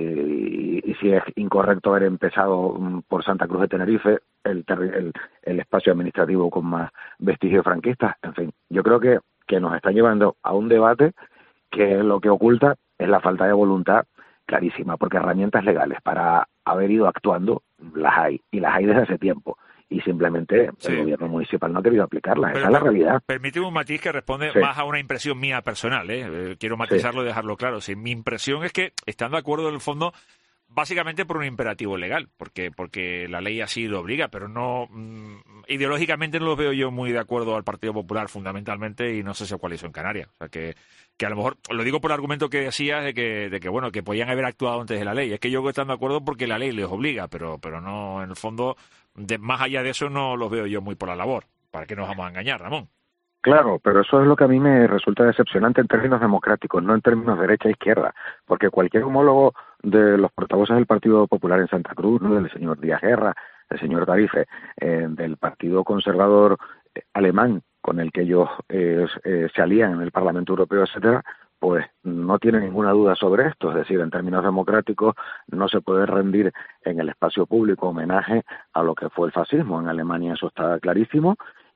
es incorrecto haber empezado por Santa Cruz de Tenerife, el espacio administrativo con más vestigios franquistas. En fin, yo creo que nos están llevando a un debate que lo que oculta es la falta de voluntad clarísima, porque herramientas legales para haber ido actuando las hay, y las hay desde hace tiempo, y simplemente el gobierno municipal no ha querido aplicarlas. Esa es la realidad. Permíteme un matiz que responde más a una impresión mía personal, quiero matizarlo y dejarlo claro. Sí, mi impresión es que están de acuerdo en el fondo básicamente por un imperativo legal, porque la ley así lo obliga, pero no ideológicamente no lo veo yo muy de acuerdo al Partido Popular fundamentalmente, y no sé si cuál hizo en Canarias. O sea, que a lo mejor, lo digo por el argumento que decías de que bueno, que podían haber actuado antes de la ley. Es que yo creo que están de acuerdo porque la ley les obliga, pero no, en el fondo, más allá de eso no los veo yo muy por la labor. ¿Para qué nos vamos a engañar, Ramón? Claro, pero eso es lo que a mí me resulta decepcionante en términos democráticos, no en términos derecha-izquierda, porque cualquier homólogo de los portavoces del Partido Popular en Santa Cruz, ¿no?, del señor Díaz Guerra, del señor Tarife, del Partido Conservador alemán, con el que ellos se alían en el Parlamento Europeo, etcétera, pues no tiene ninguna duda sobre esto. Es decir, en términos democráticos no se puede rendir en el espacio público homenaje a lo que fue el fascismo. En Alemania eso está clarísimo,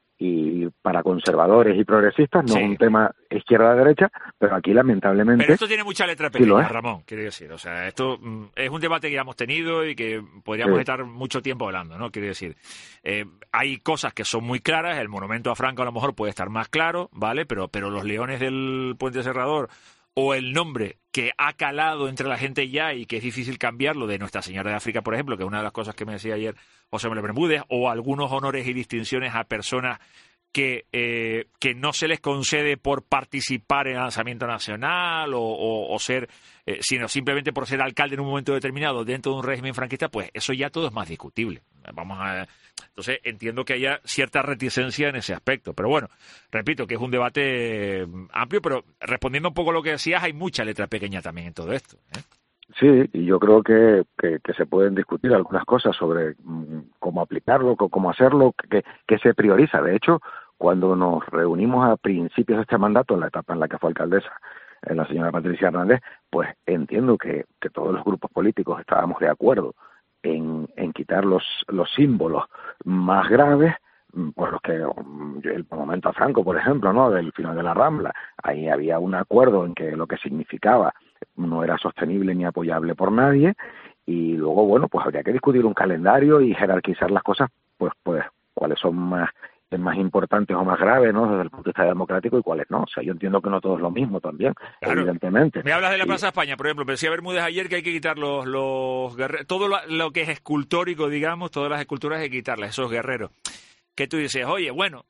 y para conservadores y progresistas no es un tema izquierda-derecha, pero aquí lamentablemente... Pero esto tiene mucha letra pequeña, Ramón, quiero decir. O sea, esto es un debate que ya hemos tenido y que podríamos estar mucho tiempo hablando, ¿no? Quiero decir, hay cosas que son muy claras, el monumento a Franco a lo mejor puede estar más claro, ¿vale? Pero los leones del Puente Serrador, o el nombre que ha calado entre la gente ya y que es difícil cambiarlo, de Nuestra Señora de África, por ejemplo, que es una de las cosas que me decía ayer José Manuel Bermúdez, o algunos honores y distinciones a personas que no se les concede por participar en el lanzamiento nacional o ser, sino simplemente por ser alcalde en un momento determinado dentro de un régimen franquista, pues eso ya todo es más discutible. Entonces entiendo que haya cierta reticencia en ese aspecto, pero bueno, repito que es un debate amplio, pero respondiendo un poco a lo que decías, hay mucha letra pequeña también en todo esto, Sí, y yo creo que se pueden discutir algunas cosas sobre cómo aplicarlo, cómo hacerlo, que se prioriza. De hecho, cuando nos reunimos a principios de este mandato, en la etapa en la que fue alcaldesa la señora Patricia Hernández, pues entiendo que todos los grupos políticos estábamos de acuerdo en quitar los símbolos más graves, por los que el monumento a Franco, por ejemplo, ¿no?, del final de la Rambla, ahí había un acuerdo en que lo que significaba no era sostenible ni apoyable por nadie, y luego, bueno, pues habría que discutir un calendario y jerarquizar las cosas, pues cuáles son más importantes o más graves, ¿no?, desde el punto de vista democrático, y cuáles no. O sea, yo entiendo que no todo es lo mismo también, claro, evidentemente. Me hablas de la Plaza España, por ejemplo, pero decía Bermúdez ayer que hay que quitar los guerreros, todo lo que es escultórico, digamos, todas las esculturas hay que quitarlas, esos guerreros. Que tú dices, oye, bueno,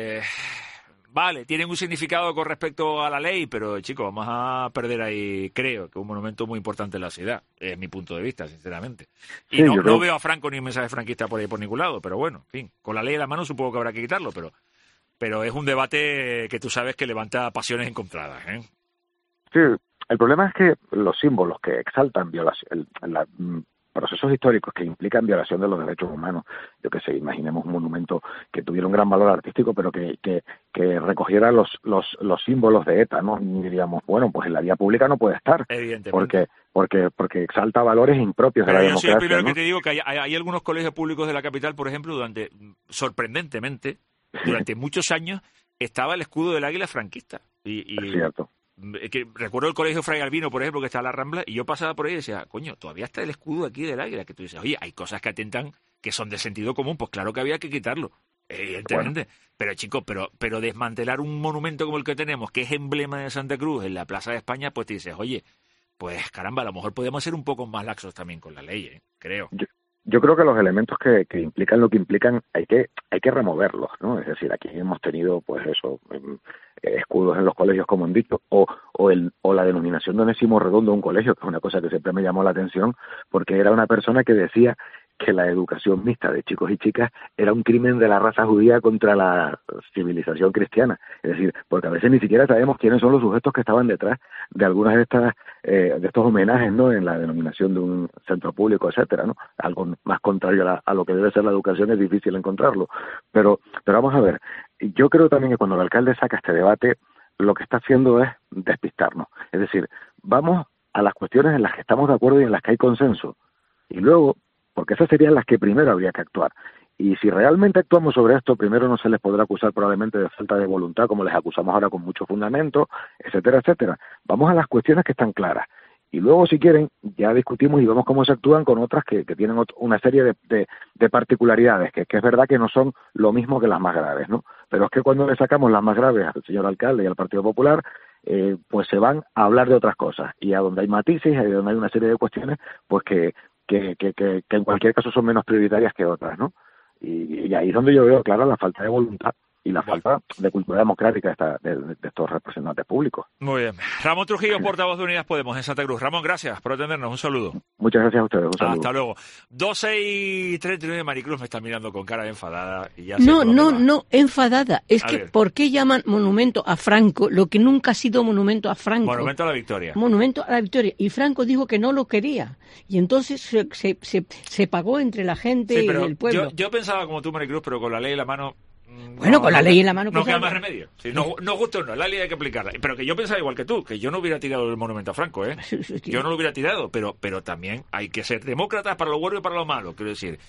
vale, tienen un significado con respecto a la ley, pero chicos, vamos a perder ahí, creo, que un monumento muy importante en la ciudad, es mi punto de vista, sinceramente. Y sí, no veo a Franco ni un mensaje franquista por ahí por ningún lado, pero bueno, en fin, con la ley en la mano supongo que habrá que quitarlo, pero es un debate que tú sabes que levanta pasiones encontradas, ¿eh? Sí, el problema es que los símbolos que exaltan procesos históricos que implican violación de los derechos humanos, yo que sé, imaginemos un monumento que tuviera un gran valor artístico, pero que recogiera los símbolos de ETA, ¿no? Y diríamos, bueno, pues en la vía pública no puede estar, porque exalta valores impropios de la democracia. Yo soy el primero, ¿no?, que te digo que hay algunos colegios públicos de la capital, por ejemplo, sorprendentemente, durante muchos años, estaba el escudo del águila franquista. Es cierto. Que recuerdo el colegio Fray Albino, por ejemplo, que está en la Rambla, y yo pasaba por ahí y decía, coño, todavía está el escudo aquí del águila, que tú dices, oye, hay cosas que atentan, que son de sentido común, pues claro que había que quitarlo, evidentemente. Bueno. Pero chicos, pero desmantelar un monumento como el que tenemos, que es emblema de Santa Cruz, en la Plaza de España, pues te dices, oye, pues caramba, a lo mejor podemos ser un poco más laxos también con la ley, creo. Yo creo que los elementos que implican lo que implican hay que removerlos, ¿no? Es decir, aquí hemos tenido, pues eso, escudos en los colegios, como han dicho, o la denominación de Onésimo Redondo a un colegio, que es una cosa que siempre me llamó la atención, porque era una persona que decía que la educación mixta de chicos y chicas era un crimen de la raza judía contra la civilización cristiana. Es decir, porque a veces ni siquiera sabemos quiénes son los sujetos que estaban detrás de algunas de estos homenajes, ¿no?, en la denominación de un centro público, etcétera, ¿no? Algo más contrario a lo que debe ser la educación es difícil encontrarlo. Pero vamos a ver, yo creo también que cuando el alcalde saca este debate, lo que está haciendo es despistarnos. Es decir, vamos a las cuestiones en las que estamos de acuerdo y en las que hay consenso. Y luego, porque esas serían las que primero habría que actuar. Y si realmente actuamos sobre esto, primero no se les podrá acusar probablemente de falta de voluntad, como les acusamos ahora con mucho fundamento, etcétera, etcétera. Vamos a las cuestiones que están claras. Y luego, si quieren, ya discutimos y vemos cómo se actúan con otras que tienen una serie de particularidades, que es verdad que no son lo mismo que las más graves, ¿no? Pero es que cuando le sacamos las más graves al señor alcalde y al Partido Popular, pues se van a hablar de otras cosas. Y a donde hay matices, a donde hay una serie de cuestiones, pues que en cualquier caso son menos prioritarias que otras, ¿no? Y ahí es donde yo veo clara la falta de voluntad y la falta de cultura democrática de estos representantes públicos. Muy bien. Ramón Trujillo, portavoz de Unidas Podemos en Santa Cruz. Ramón, gracias por atendernos. Un saludo. Muchas gracias a ustedes. Un saludo. Hasta luego. 12:39, Maricruz me está mirando con cara de enfadada. Y ya no, enfadada. Es que, ¿por qué llaman monumento a Franco lo que nunca ha sido monumento a Franco? Monumento a la Victoria. Monumento a la Victoria. Y Franco dijo que no lo quería. Y entonces se pagó entre la gente y el pueblo. Yo pensaba como tú, Maricruz, pero con la ley en la mano... Bueno, con la ley en la mano... No queda más remedio. Si no gusta o no, la ley hay que aplicarla. Pero que yo pensaba igual que tú, que yo no hubiera tirado el monumento a Franco, ¿eh? Yo no lo hubiera tirado, pero también hay que ser demócratas para lo bueno y para lo malo, quiero decir.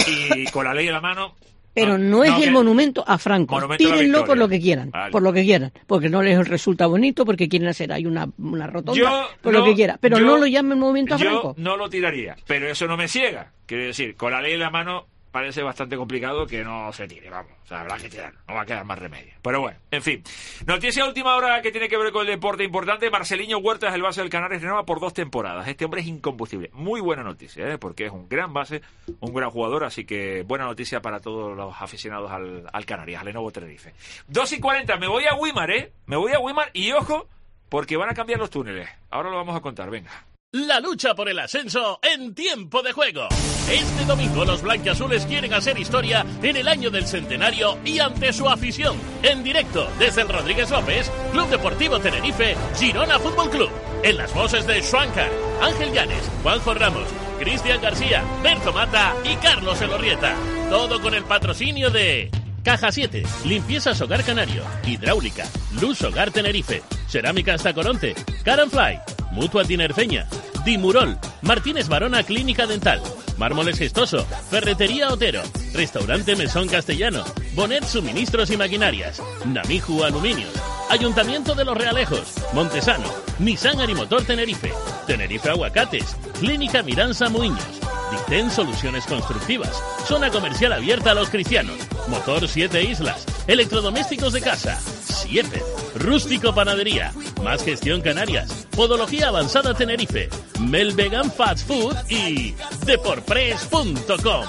Y con la ley en la mano... Pero no es el monumento a Franco. Tírenlo por lo que quieran, porque no les resulta bonito, porque quieren hacer ahí una rotonda, lo que quiera. Pero no lo llamen monumento a Franco. Yo no lo tiraría, pero eso no me ciega. Quiero decir, con la ley en la mano... parece bastante complicado que no se tire, vamos. O sea, habrá que tirar, no va a quedar más remedio. Pero bueno, en fin. Noticia última hora que tiene que ver con el deporte importante. Marceliño Huertas, el base del Canarias, renueva por 2 temporadas. Este hombre es incombustible. Muy buena noticia, porque es un gran base, un gran jugador. Así que buena noticia para todos los aficionados al Canarias, al Lenovo Tenerife. 2:40, me voy a Wimar, Me voy a Wimar y ojo, porque van a cambiar los túneles. Ahora lo vamos a contar, venga. La lucha por el ascenso en tiempo de juego. Este domingo los blanquiazules quieren hacer historia en el año del centenario y ante su afición. En directo desde el Rodríguez López, Club Deportivo Tenerife, Girona Fútbol Club. En las voces de Schwankar, Ángel Llanes, Juanjo Ramos, Cristian García, Berto Mata y Carlos Elorrieta. Todo con el patrocinio de... Caja 7, Limpiezas Hogar Canario, Hidráulica, Luz Hogar Tenerife, Cerámicas Tacoronte, Caranfly, Mutua Tinerfeña, Dimurol, Martínez Barona Clínica Dental, Mármoles Gestoso, Ferretería Otero, Restaurante Mesón Castellano, Bonet Suministros y Maquinarias, Namiju Aluminios, Ayuntamiento de Los Realejos, Montesano, Nissan Arimotor Tenerife, Tenerife Aguacates, Clínica Miranza Muiños, Dicten Soluciones Constructivas, Zona Comercial Abierta a los Cristianos, Motor 7 Islas, Electrodomésticos de Casa, Siepe, Rústico Panadería, Más Gestión Canarias, Podología Avanzada Tenerife, Mel Vegan Fast Food y deporpress.com.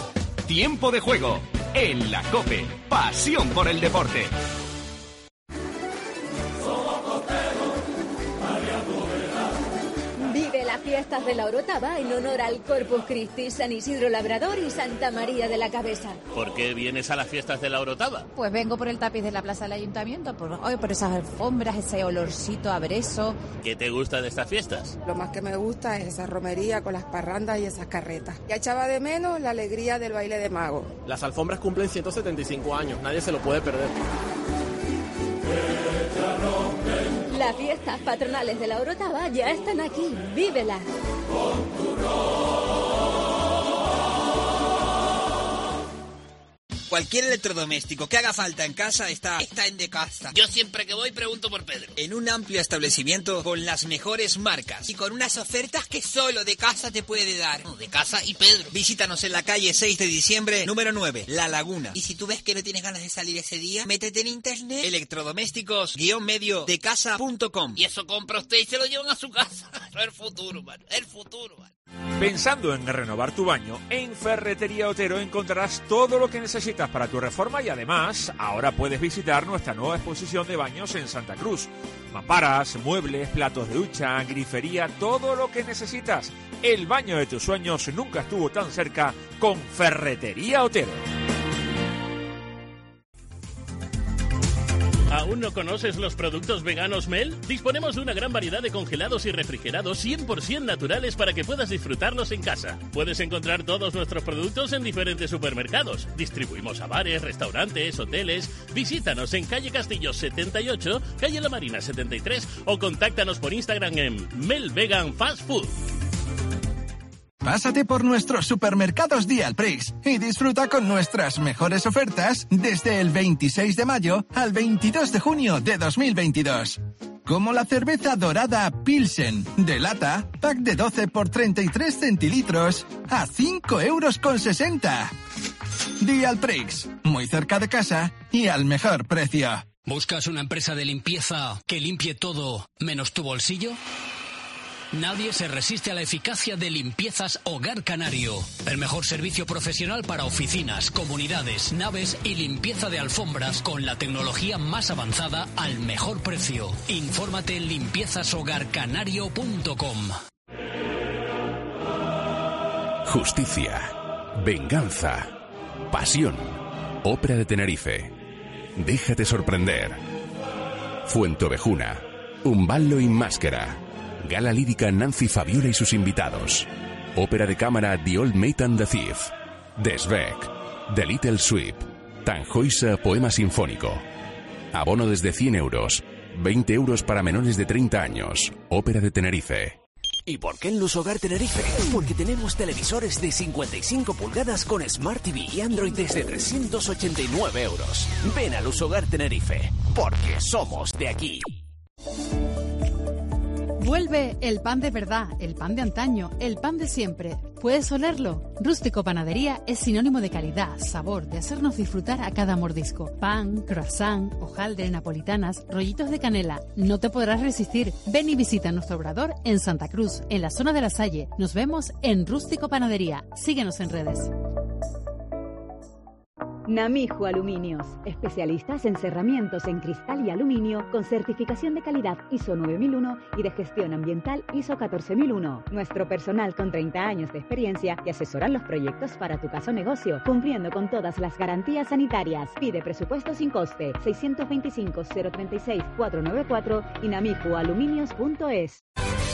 Tiempo de juego en la COPE. Pasión por el deporte. Fiestas de la Orotava en honor al Corpus Christi, San Isidro Labrador y Santa María de la Cabeza. ¿Por qué vienes a las fiestas de la Orotava? Pues vengo por el tapiz de la plaza del ayuntamiento, por esas alfombras, ese olorcito a brezo. ¿Qué te gusta de estas fiestas? Lo más que me gusta es esa romería con las parrandas y esas carretas. Ya echaba de menos la alegría del baile de mago. Las alfombras cumplen 175 años, nadie se lo puede perder. Las fiestas patronales de la Orotava ya están aquí. ¡Vívelas! Cualquier electrodoméstico que haga falta en casa está en Decasa. Yo siempre que voy pregunto por Pedro. En un amplio establecimiento con las mejores marcas y con unas ofertas que solo Decasa te puede dar. Decasa y Pedro. Visítanos en la calle 6 de diciembre, número 9, La Laguna. Y si tú ves que no tienes ganas de salir ese día, métete en internet, electrodomésticos-medio-decasa.com. Y eso compra usted y se lo llevan a su casa. Eso es el futuro, mano. El futuro, mano. Pensando en renovar tu baño, en Ferretería Otero encontrarás todo lo que necesitas para tu reforma y además ahora puedes visitar nuestra nueva exposición de baños en Santa Cruz. Mamparas, muebles, platos de ducha, grifería, todo lo que necesitas. El baño de tus sueños nunca estuvo tan cerca con Ferretería Otero. ¿Aún no conoces los productos veganos Mel? Disponemos de una gran variedad de congelados y refrigerados 100% naturales para que puedas disfrutarlos en casa. Puedes encontrar todos nuestros productos en diferentes supermercados. Distribuimos a bares, restaurantes, hoteles. Visítanos en calle Castillo 78, calle La Marina 73 o contáctanos por Instagram en Mel Vegan Fast Food. Pásate por nuestros supermercados Dialprix y disfruta con nuestras mejores ofertas desde el 26 de mayo al 22 de junio de 2022. como la cerveza dorada Pilsen, de lata, pack de 12 por 33 centilitros, a 5,60 €. Dialprix, muy cerca de casa y al mejor precio. ¿Buscas una empresa de limpieza que limpie todo menos tu bolsillo? Nadie se resiste a la eficacia de Limpiezas Hogar Canario. El mejor servicio profesional para oficinas, comunidades, naves y limpieza de alfombras con la tecnología más avanzada al mejor precio. Infórmate en limpiezashogarcanario.com. Justicia, venganza, pasión. Ópera de Tenerife. Déjate sorprender. Fuentovejuna, Umballo y Máscara. Gala lírica Nancy Fabiola y sus invitados. Ópera de cámara The Old Maid and the Thief. Desvec, The Little Sweep. Tannhäuser Poema Sinfónico. Abono desde 100 €. 20 € para menores de 30 años. Ópera de Tenerife. ¿Y por qué en Luz Hogar Tenerife? Porque tenemos televisores de 55 pulgadas con Smart TV y Android desde 389 €. Ven a Luz Hogar Tenerife, porque somos de aquí. Vuelve el pan de verdad, el pan de antaño, el pan de siempre. ¿Puedes olerlo? Rústico Panadería es sinónimo de calidad, sabor, de hacernos disfrutar a cada mordisco. Pan, croissant, hojaldre, napolitanas, rollitos de canela. No te podrás resistir. Ven y visita nuestro obrador en Santa Cruz, en la zona de La Salle. Nos vemos en Rústico Panadería. Síguenos en redes. Namijo Aluminios, especialistas en cerramientos en cristal y aluminio con certificación de calidad ISO 9001 y de gestión ambiental ISO 14001. Nuestro personal con 30 años de experiencia te asesora los proyectos para tu caso o negocio, cumpliendo con todas las garantías sanitarias. Pide presupuesto sin coste, 625-036-494 y namijoaluminios.es.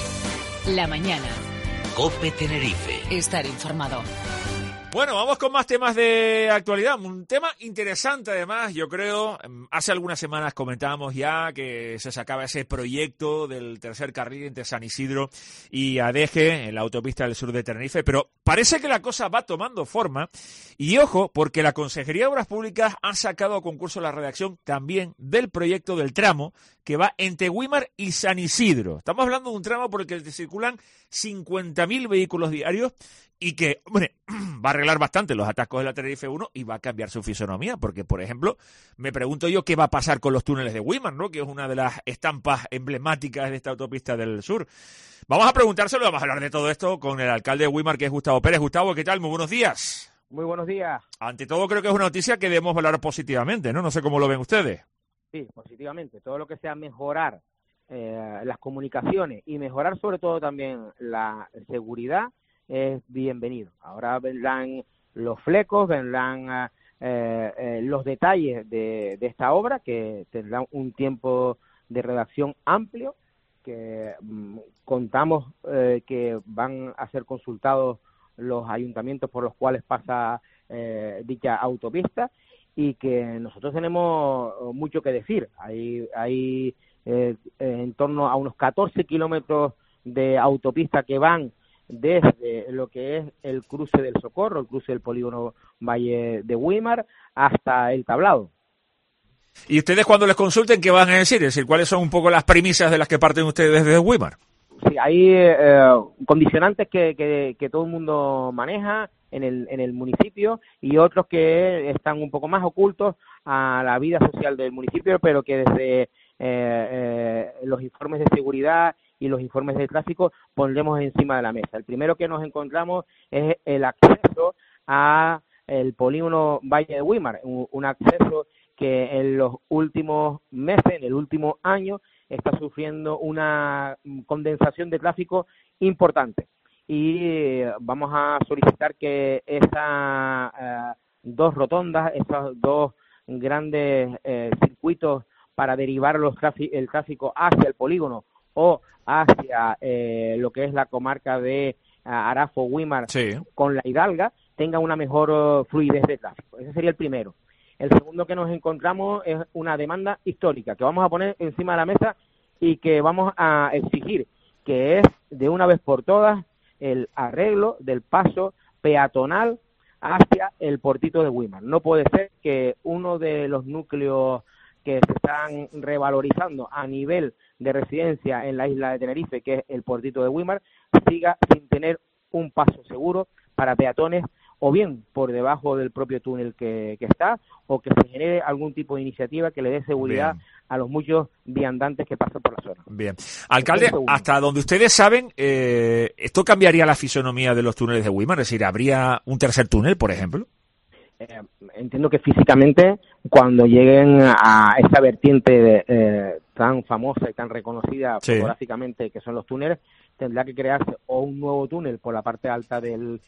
La mañana. COPE Tenerife. Estar informado. Bueno, vamos con más temas de actualidad. Un tema interesante además, yo creo. Hace algunas semanas comentábamos ya que se sacaba ese proyecto del tercer carril entre San Isidro y Adeje en la autopista del sur de Tenerife, pero parece que la cosa va tomando forma. Y ojo, porque la Consejería de Obras Públicas ha sacado a concurso la redacción también del proyecto del tramo que va entre Güímar y San Isidro. Estamos hablando de un tramo por el que circulan 50.000 vehículos diarios y que, hombre, va a arreglar bastante los atascos de la Tenerife 1 y va a cambiar su fisonomía, porque, por ejemplo, me pregunto yo qué va a pasar con los túneles de Güímar, ¿no?, que es una de las estampas emblemáticas de esta autopista del sur. Vamos a preguntárselo, vamos a hablar de todo esto con el alcalde de Güímar, que es Gustavo Pérez. Gustavo, ¿qué tal? Muy buenos días. Muy buenos días. Ante todo, creo que es una noticia que debemos hablar positivamente, ¿no? No sé cómo lo ven ustedes. Sí, positivamente. Todo lo que sea mejorar las comunicaciones y mejorar sobre todo también la seguridad es bienvenido. Ahora vendrán los flecos, vendrán los detalles de esta obra, que tendrá un tiempo de redacción amplio, que contamos que van a ser consultados los ayuntamientos por los cuales pasa dicha autopista, y que nosotros tenemos mucho que decir. Hay en torno a unos 14 kilómetros de autopista que van desde lo que es el cruce del Socorro, el cruce del polígono Valle de Güímar, hasta el Tablado. ¿Y ustedes cuando les consulten qué van a decir? Es decir, ¿cuáles son un poco las premisas de las que parten ustedes desde Güímar? Sí, hay condicionantes que todo el mundo maneja en el municipio, y otros que están un poco más ocultos a la vida social del municipio, pero que desde los informes de seguridad y los informes de tráfico pondremos encima de la mesa. El primero que nos encontramos es el acceso a el polígono Valle de Güímar, un acceso que en los últimos meses, en el último año, está sufriendo una condensación de tráfico importante. Y vamos a solicitar que esas dos rotondas, esos dos grandes circuitos para derivar el tráfico hacia el polígono o hacia lo que es la comarca de Arafo-Güímar, sí, con la Hidalga, tenga una mejor fluidez de tráfico. Ese sería el primero. El segundo que nos encontramos es una demanda histórica que vamos a poner encima de la mesa y que vamos a exigir, que es de una vez por todas el arreglo del paso peatonal hacia el portito de Güímar. No puede ser que uno de los núcleos que se están revalorizando a nivel de residencia en la isla de Tenerife, que es el puertito de Güímar, siga sin tener un paso seguro para peatones, o bien por debajo del propio túnel que está, o que se genere algún tipo de iniciativa que le dé seguridad a los muchos viandantes que pasan por la zona. Bien. Alcalde, hasta donde ustedes saben, ¿esto cambiaría la fisonomía de los túneles de Güímar? Es decir, ¿habría un tercer túnel, por ejemplo? Entiendo que físicamente, cuando lleguen a esa vertiente tan famosa y tan reconocida fotográficamente que son los túneles, tendrá que crearse o un nuevo túnel por la parte alta de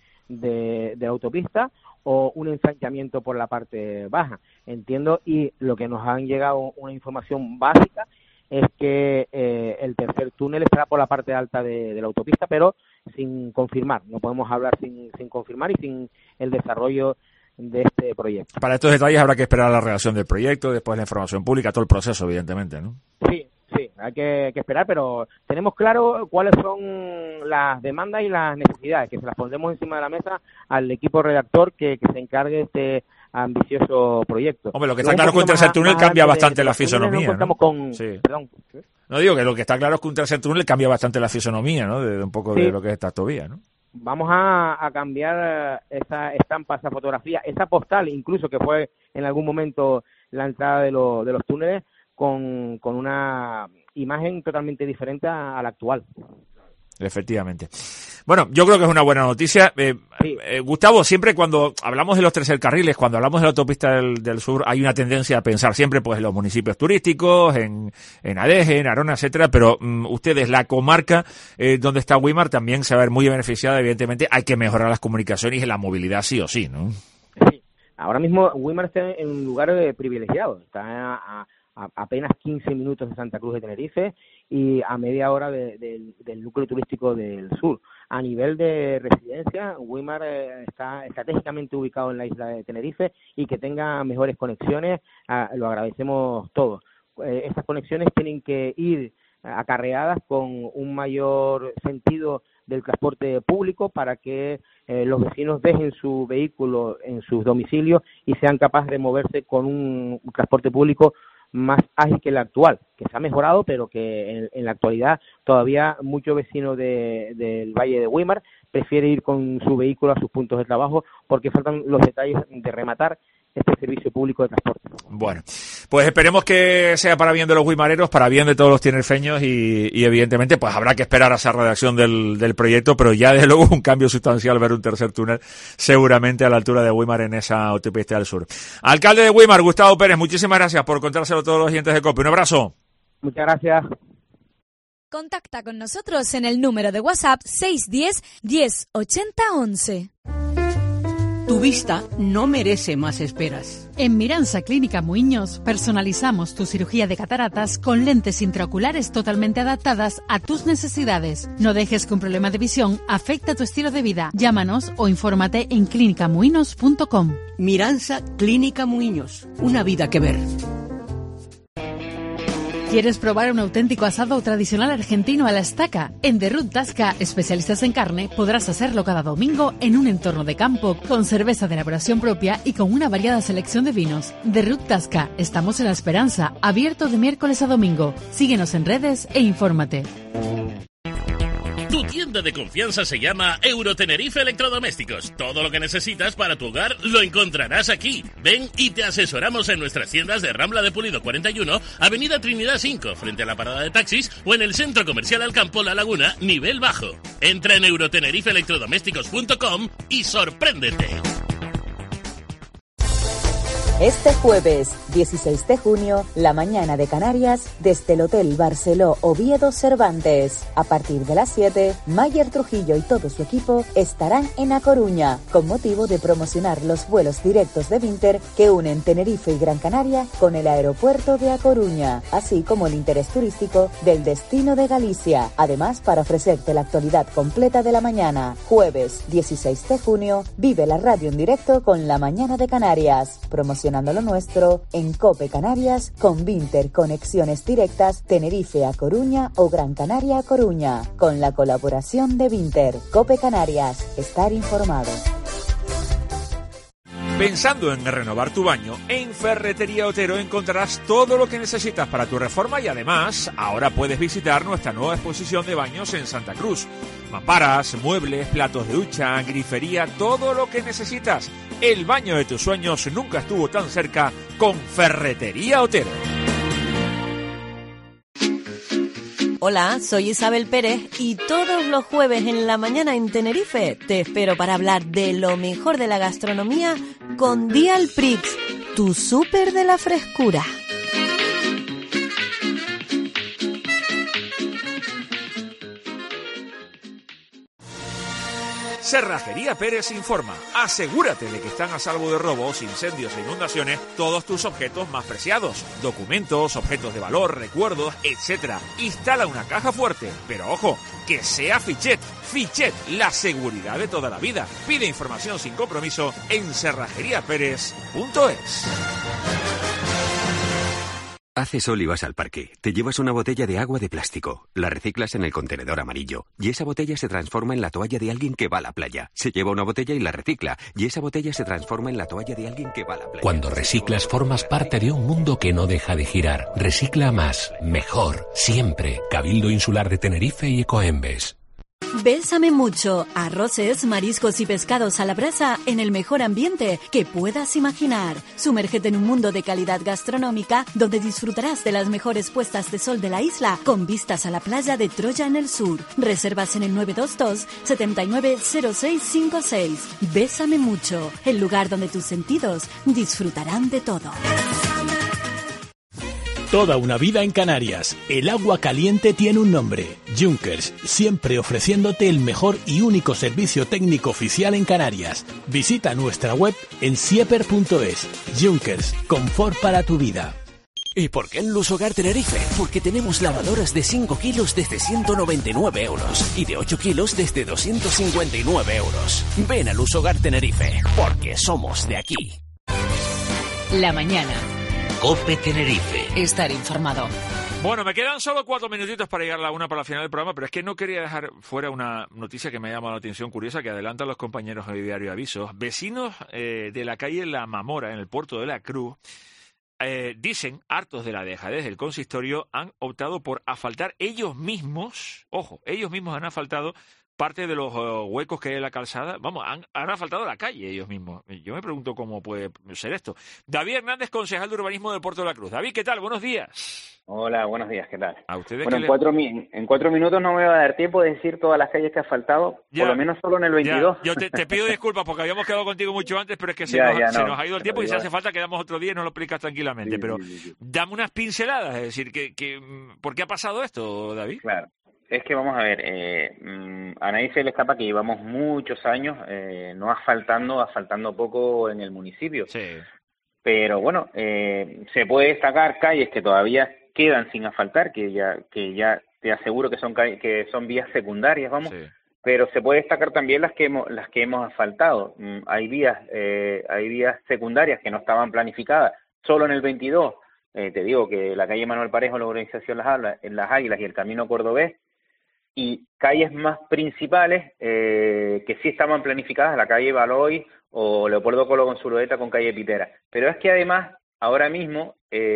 la autopista o un ensanchamiento por la parte baja. Entiendo, y lo que nos han llegado una información básica es que el tercer túnel estará por la parte alta de la autopista, pero sin confirmar. No podemos hablar sin confirmar y sin el desarrollo de este proyecto. Para estos detalles habrá que esperar a la redacción del proyecto, después la información pública, todo el proceso, evidentemente, ¿no? Sí, hay que esperar, pero tenemos claro cuáles son las demandas y las necesidades, que se las pondremos encima de la mesa al equipo redactor que se encargue de este ambicioso proyecto. Hombre, lo que está claro es que un tercer túnel cambia bastante la fisonomía, ¿no? Perdón. No, digo que lo que está claro es que un tercer túnel cambia bastante la fisonomía, ¿no? De un poco de lo que es esta autovía, ¿no? Vamos a cambiar esa estampa, esa fotografía, esa postal, incluso que fue en algún momento la entrada de los túneles, con una imagen totalmente diferente a la actual. Efectivamente. Bueno, yo creo que es una buena noticia. Gustavo, siempre cuando hablamos de los tercer carriles, cuando hablamos de la autopista del sur, hay una tendencia a pensar siempre pues en los municipios turísticos, en Adeje, en Arona, etcétera, pero ustedes, la comarca donde está Güímar, también se va a ver muy beneficiada. Evidentemente hay que mejorar las comunicaciones y la movilidad sí o sí, ¿no? Sí, ahora mismo Güímar está en un lugar privilegiado, está a apenas 15 minutos de Santa Cruz de Tenerife y a media hora del núcleo turístico del sur. A nivel de residencia, Güímar está estratégicamente ubicado en la isla de Tenerife, y que tenga mejores conexiones lo agradecemos todos. Estas conexiones tienen que ir acarreadas con un mayor sentido del transporte público para que los vecinos dejen su vehículo en sus domicilios y sean capaces de moverse con un transporte público más ágil que el actual, que se ha mejorado, pero que en la actualidad todavía muchos vecinos del Valle de Güímar prefieren ir con su vehículo a sus puntos de trabajo porque faltan los detalles de rematar este servicio público de transporte. Bueno, pues esperemos que sea para bien de los guimareros, para bien de todos los tinerfeños y evidentemente pues habrá que esperar a esa redacción del proyecto, pero ya desde luego un cambio sustancial ver un tercer túnel seguramente a la altura de Güímar en esa autopista del sur. Alcalde de Güímar, Gustavo Pérez, muchísimas gracias por contárselo a todos los oyentes de COPE. Un abrazo. Muchas gracias. Contacta con nosotros en el número de WhatsApp 610 10 80 11. Tu vista no merece más esperas. En Miransa Clínica Muiños personalizamos tu cirugía de cataratas con lentes intraoculares totalmente adaptadas a tus necesidades. No dejes que un problema de visión afecte a tu estilo de vida. Llámanos o infórmate en clinicamuinos.com. Miransa Clínica Muiños, una vida que ver. ¿Quieres probar un auténtico asado tradicional argentino a la estaca? En The Ruth Tasca, especialistas en carne, podrás hacerlo cada domingo en un entorno de campo, con cerveza de elaboración propia y con una variada selección de vinos. The Ruth Tasca, estamos en La Esperanza, abierto de miércoles a domingo. Síguenos en redes e infórmate. Tu tienda de confianza se llama Eurotenerife Electrodomésticos. Todo lo que necesitas para tu hogar lo encontrarás aquí. Ven y te asesoramos en nuestras tiendas de Rambla de Pulido 41, Avenida Trinidad 5, frente a la parada de taxis, o en el Centro Comercial Alcampo La Laguna, nivel bajo. Entra en eurotenerife-electrodomésticos.com y sorpréndete. Este jueves, 16 de junio, la mañana de Canarias, desde el Hotel Barceló Oviedo Cervantes. A partir de las 7, Mayer Trujillo y todo su equipo estarán en A Coruña, con motivo de promocionar los vuelos directos de Vinter que unen Tenerife y Gran Canaria con el aeropuerto de A Coruña, así como el interés turístico del destino de Galicia. Además, para ofrecerte la actualidad completa de la mañana, jueves 16 de junio, vive la radio en directo con La Mañana de Canarias, promocionando lo nuestro en COPE Canarias con Vinter, conexiones directas Tenerife a Coruña o Gran Canaria a Coruña, con la colaboración de Vinter. COPE Canarias, estar informado. Pensando en renovar tu baño, en Ferretería Otero encontrarás todo lo que necesitas para tu reforma y además ahora puedes visitar nuestra nueva exposición de baños en Santa Cruz. Mamparas, muebles, platos de ducha, grifería, todo lo que necesitas. El baño de tus sueños nunca estuvo tan cerca con Ferretería Otero. Hola, soy Isabel Pérez y todos los jueves en la mañana en Tenerife te espero para hablar de lo mejor de la gastronomía con Dial Prix, tu súper de la frescura. Cerrajería Pérez informa. Asegúrate de que están a salvo de robos, incendios e inundaciones todos tus objetos más preciados. Documentos, objetos de valor, recuerdos, etc. Instala una caja fuerte, pero ojo, que sea Fichet. Fichet, la seguridad de toda la vida. Pide información sin compromiso en cerrajeriaperez.es. Hace sol y vas al parque. Te llevas una botella de agua de plástico. La reciclas en el contenedor amarillo. Y esa botella se transforma en la toalla de alguien que va a la playa. Se lleva una botella y la recicla. Y esa botella se transforma en la toalla de alguien que va a la playa. Cuando reciclas, formas parte de un mundo que no deja de girar. Recicla más, mejor, siempre. Cabildo Insular de Tenerife y Ecoembes. Bésame mucho. Arroces, mariscos y pescados a la brasa en el mejor ambiente que puedas imaginar. Sumérgete en un mundo de calidad gastronómica donde disfrutarás de las mejores puestas de sol de la isla con vistas a la playa de Troya en el sur. Reservas en el 922 790656. Bésame mucho, el lugar donde tus sentidos disfrutarán de todo. Toda una vida en Canarias. El agua caliente tiene un nombre. Junkers, siempre ofreciéndote el mejor y único servicio técnico oficial en Canarias. Visita nuestra web en sieper.es. Junkers, confort para tu vida. ¿Y por qué en Lusogar Tenerife? Porque tenemos lavadoras de 5 kilos desde 199 euros y de 8 kilos desde 259 euros. Ven a Lusogar Tenerife, porque somos de aquí. La mañana. COPE Tenerife. Estar informado. Bueno, me quedan solo 4 minutitos para llegar a la 1 para el final del programa, pero es que no quería dejar fuera una noticia que me ha llamado la atención curiosa, que adelantan los compañeros de Diario Avisos. Vecinos de la calle La Mamora, en el puerto de la Cruz, dicen, hartos de la dejadez del consistorio, han optado por asfaltar ellos mismos, ojo, ellos mismos han asfaltado parte de los huecos que hay en la calzada. Vamos, han asfaltado la calle ellos mismos. Yo me pregunto cómo puede ser esto. David Hernández, concejal de urbanismo del Puerto de la Cruz. David, ¿qué tal? Buenos días. Hola, buenos días, ¿qué tal? ¿A ustedes bueno, en 4 minutos no me va a dar tiempo de decir todas las calles que ha asfaltado, por lo menos solo en el 22. Yo te pido disculpas porque habíamos quedado contigo mucho antes, pero es que se nos ha ido el tiempo y si hace falta quedamos otro día y nos lo explicas tranquilamente. Sí, pero dame unas pinceladas, es decir, ¿por qué ha pasado esto, David? Claro. Es que vamos a ver, a nadie se le escapa que llevamos muchos años no asfaltando poco en el municipio. Sí. Pero bueno, se puede destacar calles que todavía quedan sin asfaltar, que ya te aseguro que son vías secundarias, vamos. Sí. Pero se puede destacar también las que hemos asfaltado. Hay vías secundarias que no estaban planificadas. Solo en el 22, te digo que la calle Manuel Parejo, la urbanización Las Águilas y el Camino Cordobés, y calles más principales que sí estaban planificadas, la calle Baloy o Leopoldo Colo con Zulueta con calle Pitera. Pero es que además, ahora mismo,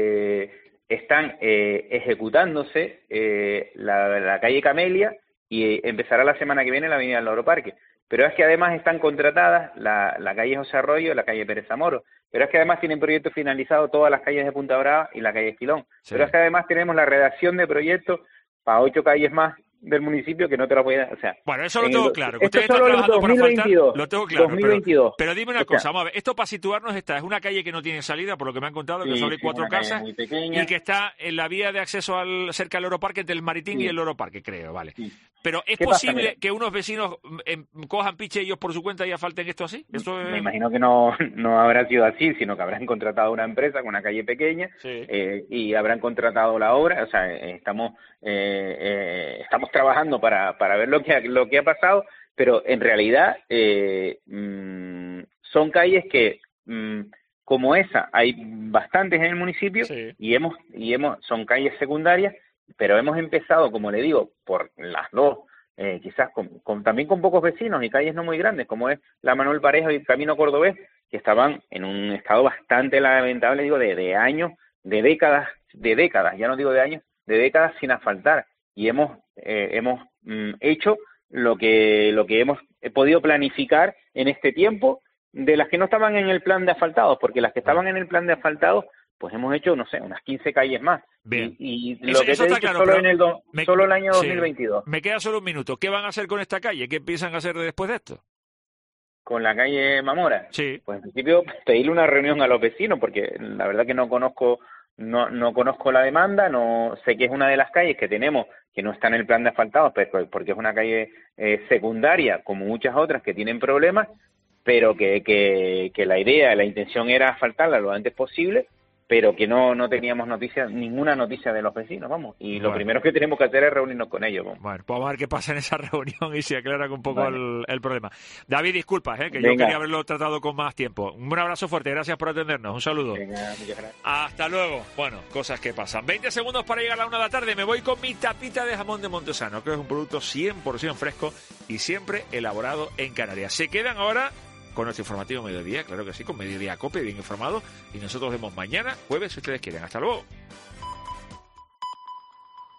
están ejecutándose la calle Camelia y empezará la semana que viene la avenida del Loro Parque. Pero es que además están contratadas la calle José Arroyo y la calle Pérez Zamoro. Pero es que además tienen proyectos finalizados todas las calles de Punta Brava y la calle Esquilón. Sí. Pero es que además tenemos la redacción de proyectos para 8 calles más del municipio que no te lo voy a... O sea, bueno, eso lo tengo claro. Que esto ustedes solo están trabajando 2022, para lo tengo claro. 2022. Pero dime una cosa, vamos a ver. Esto para situarnos es una calle que no tiene salida, por lo que me han contado, que solo hay 4 casas y que está en la vía de acceso cerca del Loro Parque, entre el Maritín y el Loro Parque, creo, vale. Sí. Pero ¿es posible que unos vecinos cojan piche ellos por su cuenta y asfalten esto así? ¿Esto Me imagino que no habrá sido así, sino que habrán contratado una empresa con una calle pequeña y habrán contratado la obra. O sea, estamos trabajando para ver lo que ha pasado, pero en realidad son calles que como esa hay bastantes en el municipio y son calles secundarias, pero hemos empezado, como le digo, por las dos quizás también con pocos vecinos y calles no muy grandes, como es la Manuel Pareja y el Camino Cordobés, que estaban en un estado bastante lamentable, digo, de años, de décadas, ya no digo de años, de décadas sin asfaltar. Y hemos hecho lo que hemos podido planificar en este tiempo de las que no estaban en el plan de asfaltados, porque las que estaban en el plan de asfaltados, pues hemos hecho, no sé, unas 15 calles más. Bien. Y lo que te he dicho claro, solo el año sí, 2022. Me queda solo un minuto. ¿Qué van a hacer con esta calle? ¿Qué piensan hacer después de esto? Con la calle Mamora. Sí. Pues en principio pedirle una reunión a los vecinos, porque la verdad que no conozco la demanda, no sé que es una de las calles que tenemos que no está en el plan de asfaltados, porque es una calle secundaria, como muchas otras que tienen problemas, pero que la intención era asfaltarla lo antes posible, pero que no teníamos ninguna noticia de los vecinos, vamos. Y lo primero que tenemos que hacer es reunirnos con ellos, vamos. Bueno, pues vamos a ver qué pasa en esa reunión y se aclaran un poco el problema. David, disculpas, que Venga. yo quería haberlo tratado con más tiempo. Un abrazo fuerte, gracias por atendernos, un saludo. Venga, muchas gracias. Hasta luego. Bueno, cosas que pasan. 20 segundos para llegar a la 1 de la tarde. Me voy con mi tapita de jamón de Montesano, que es un producto 100% fresco y siempre elaborado en Canarias. Se quedan ahora con nuestro informativo Mediodía, claro que sí, con Mediodía COPE, bien informado, y nosotros vemos mañana, jueves, si ustedes quieren. Hasta luego.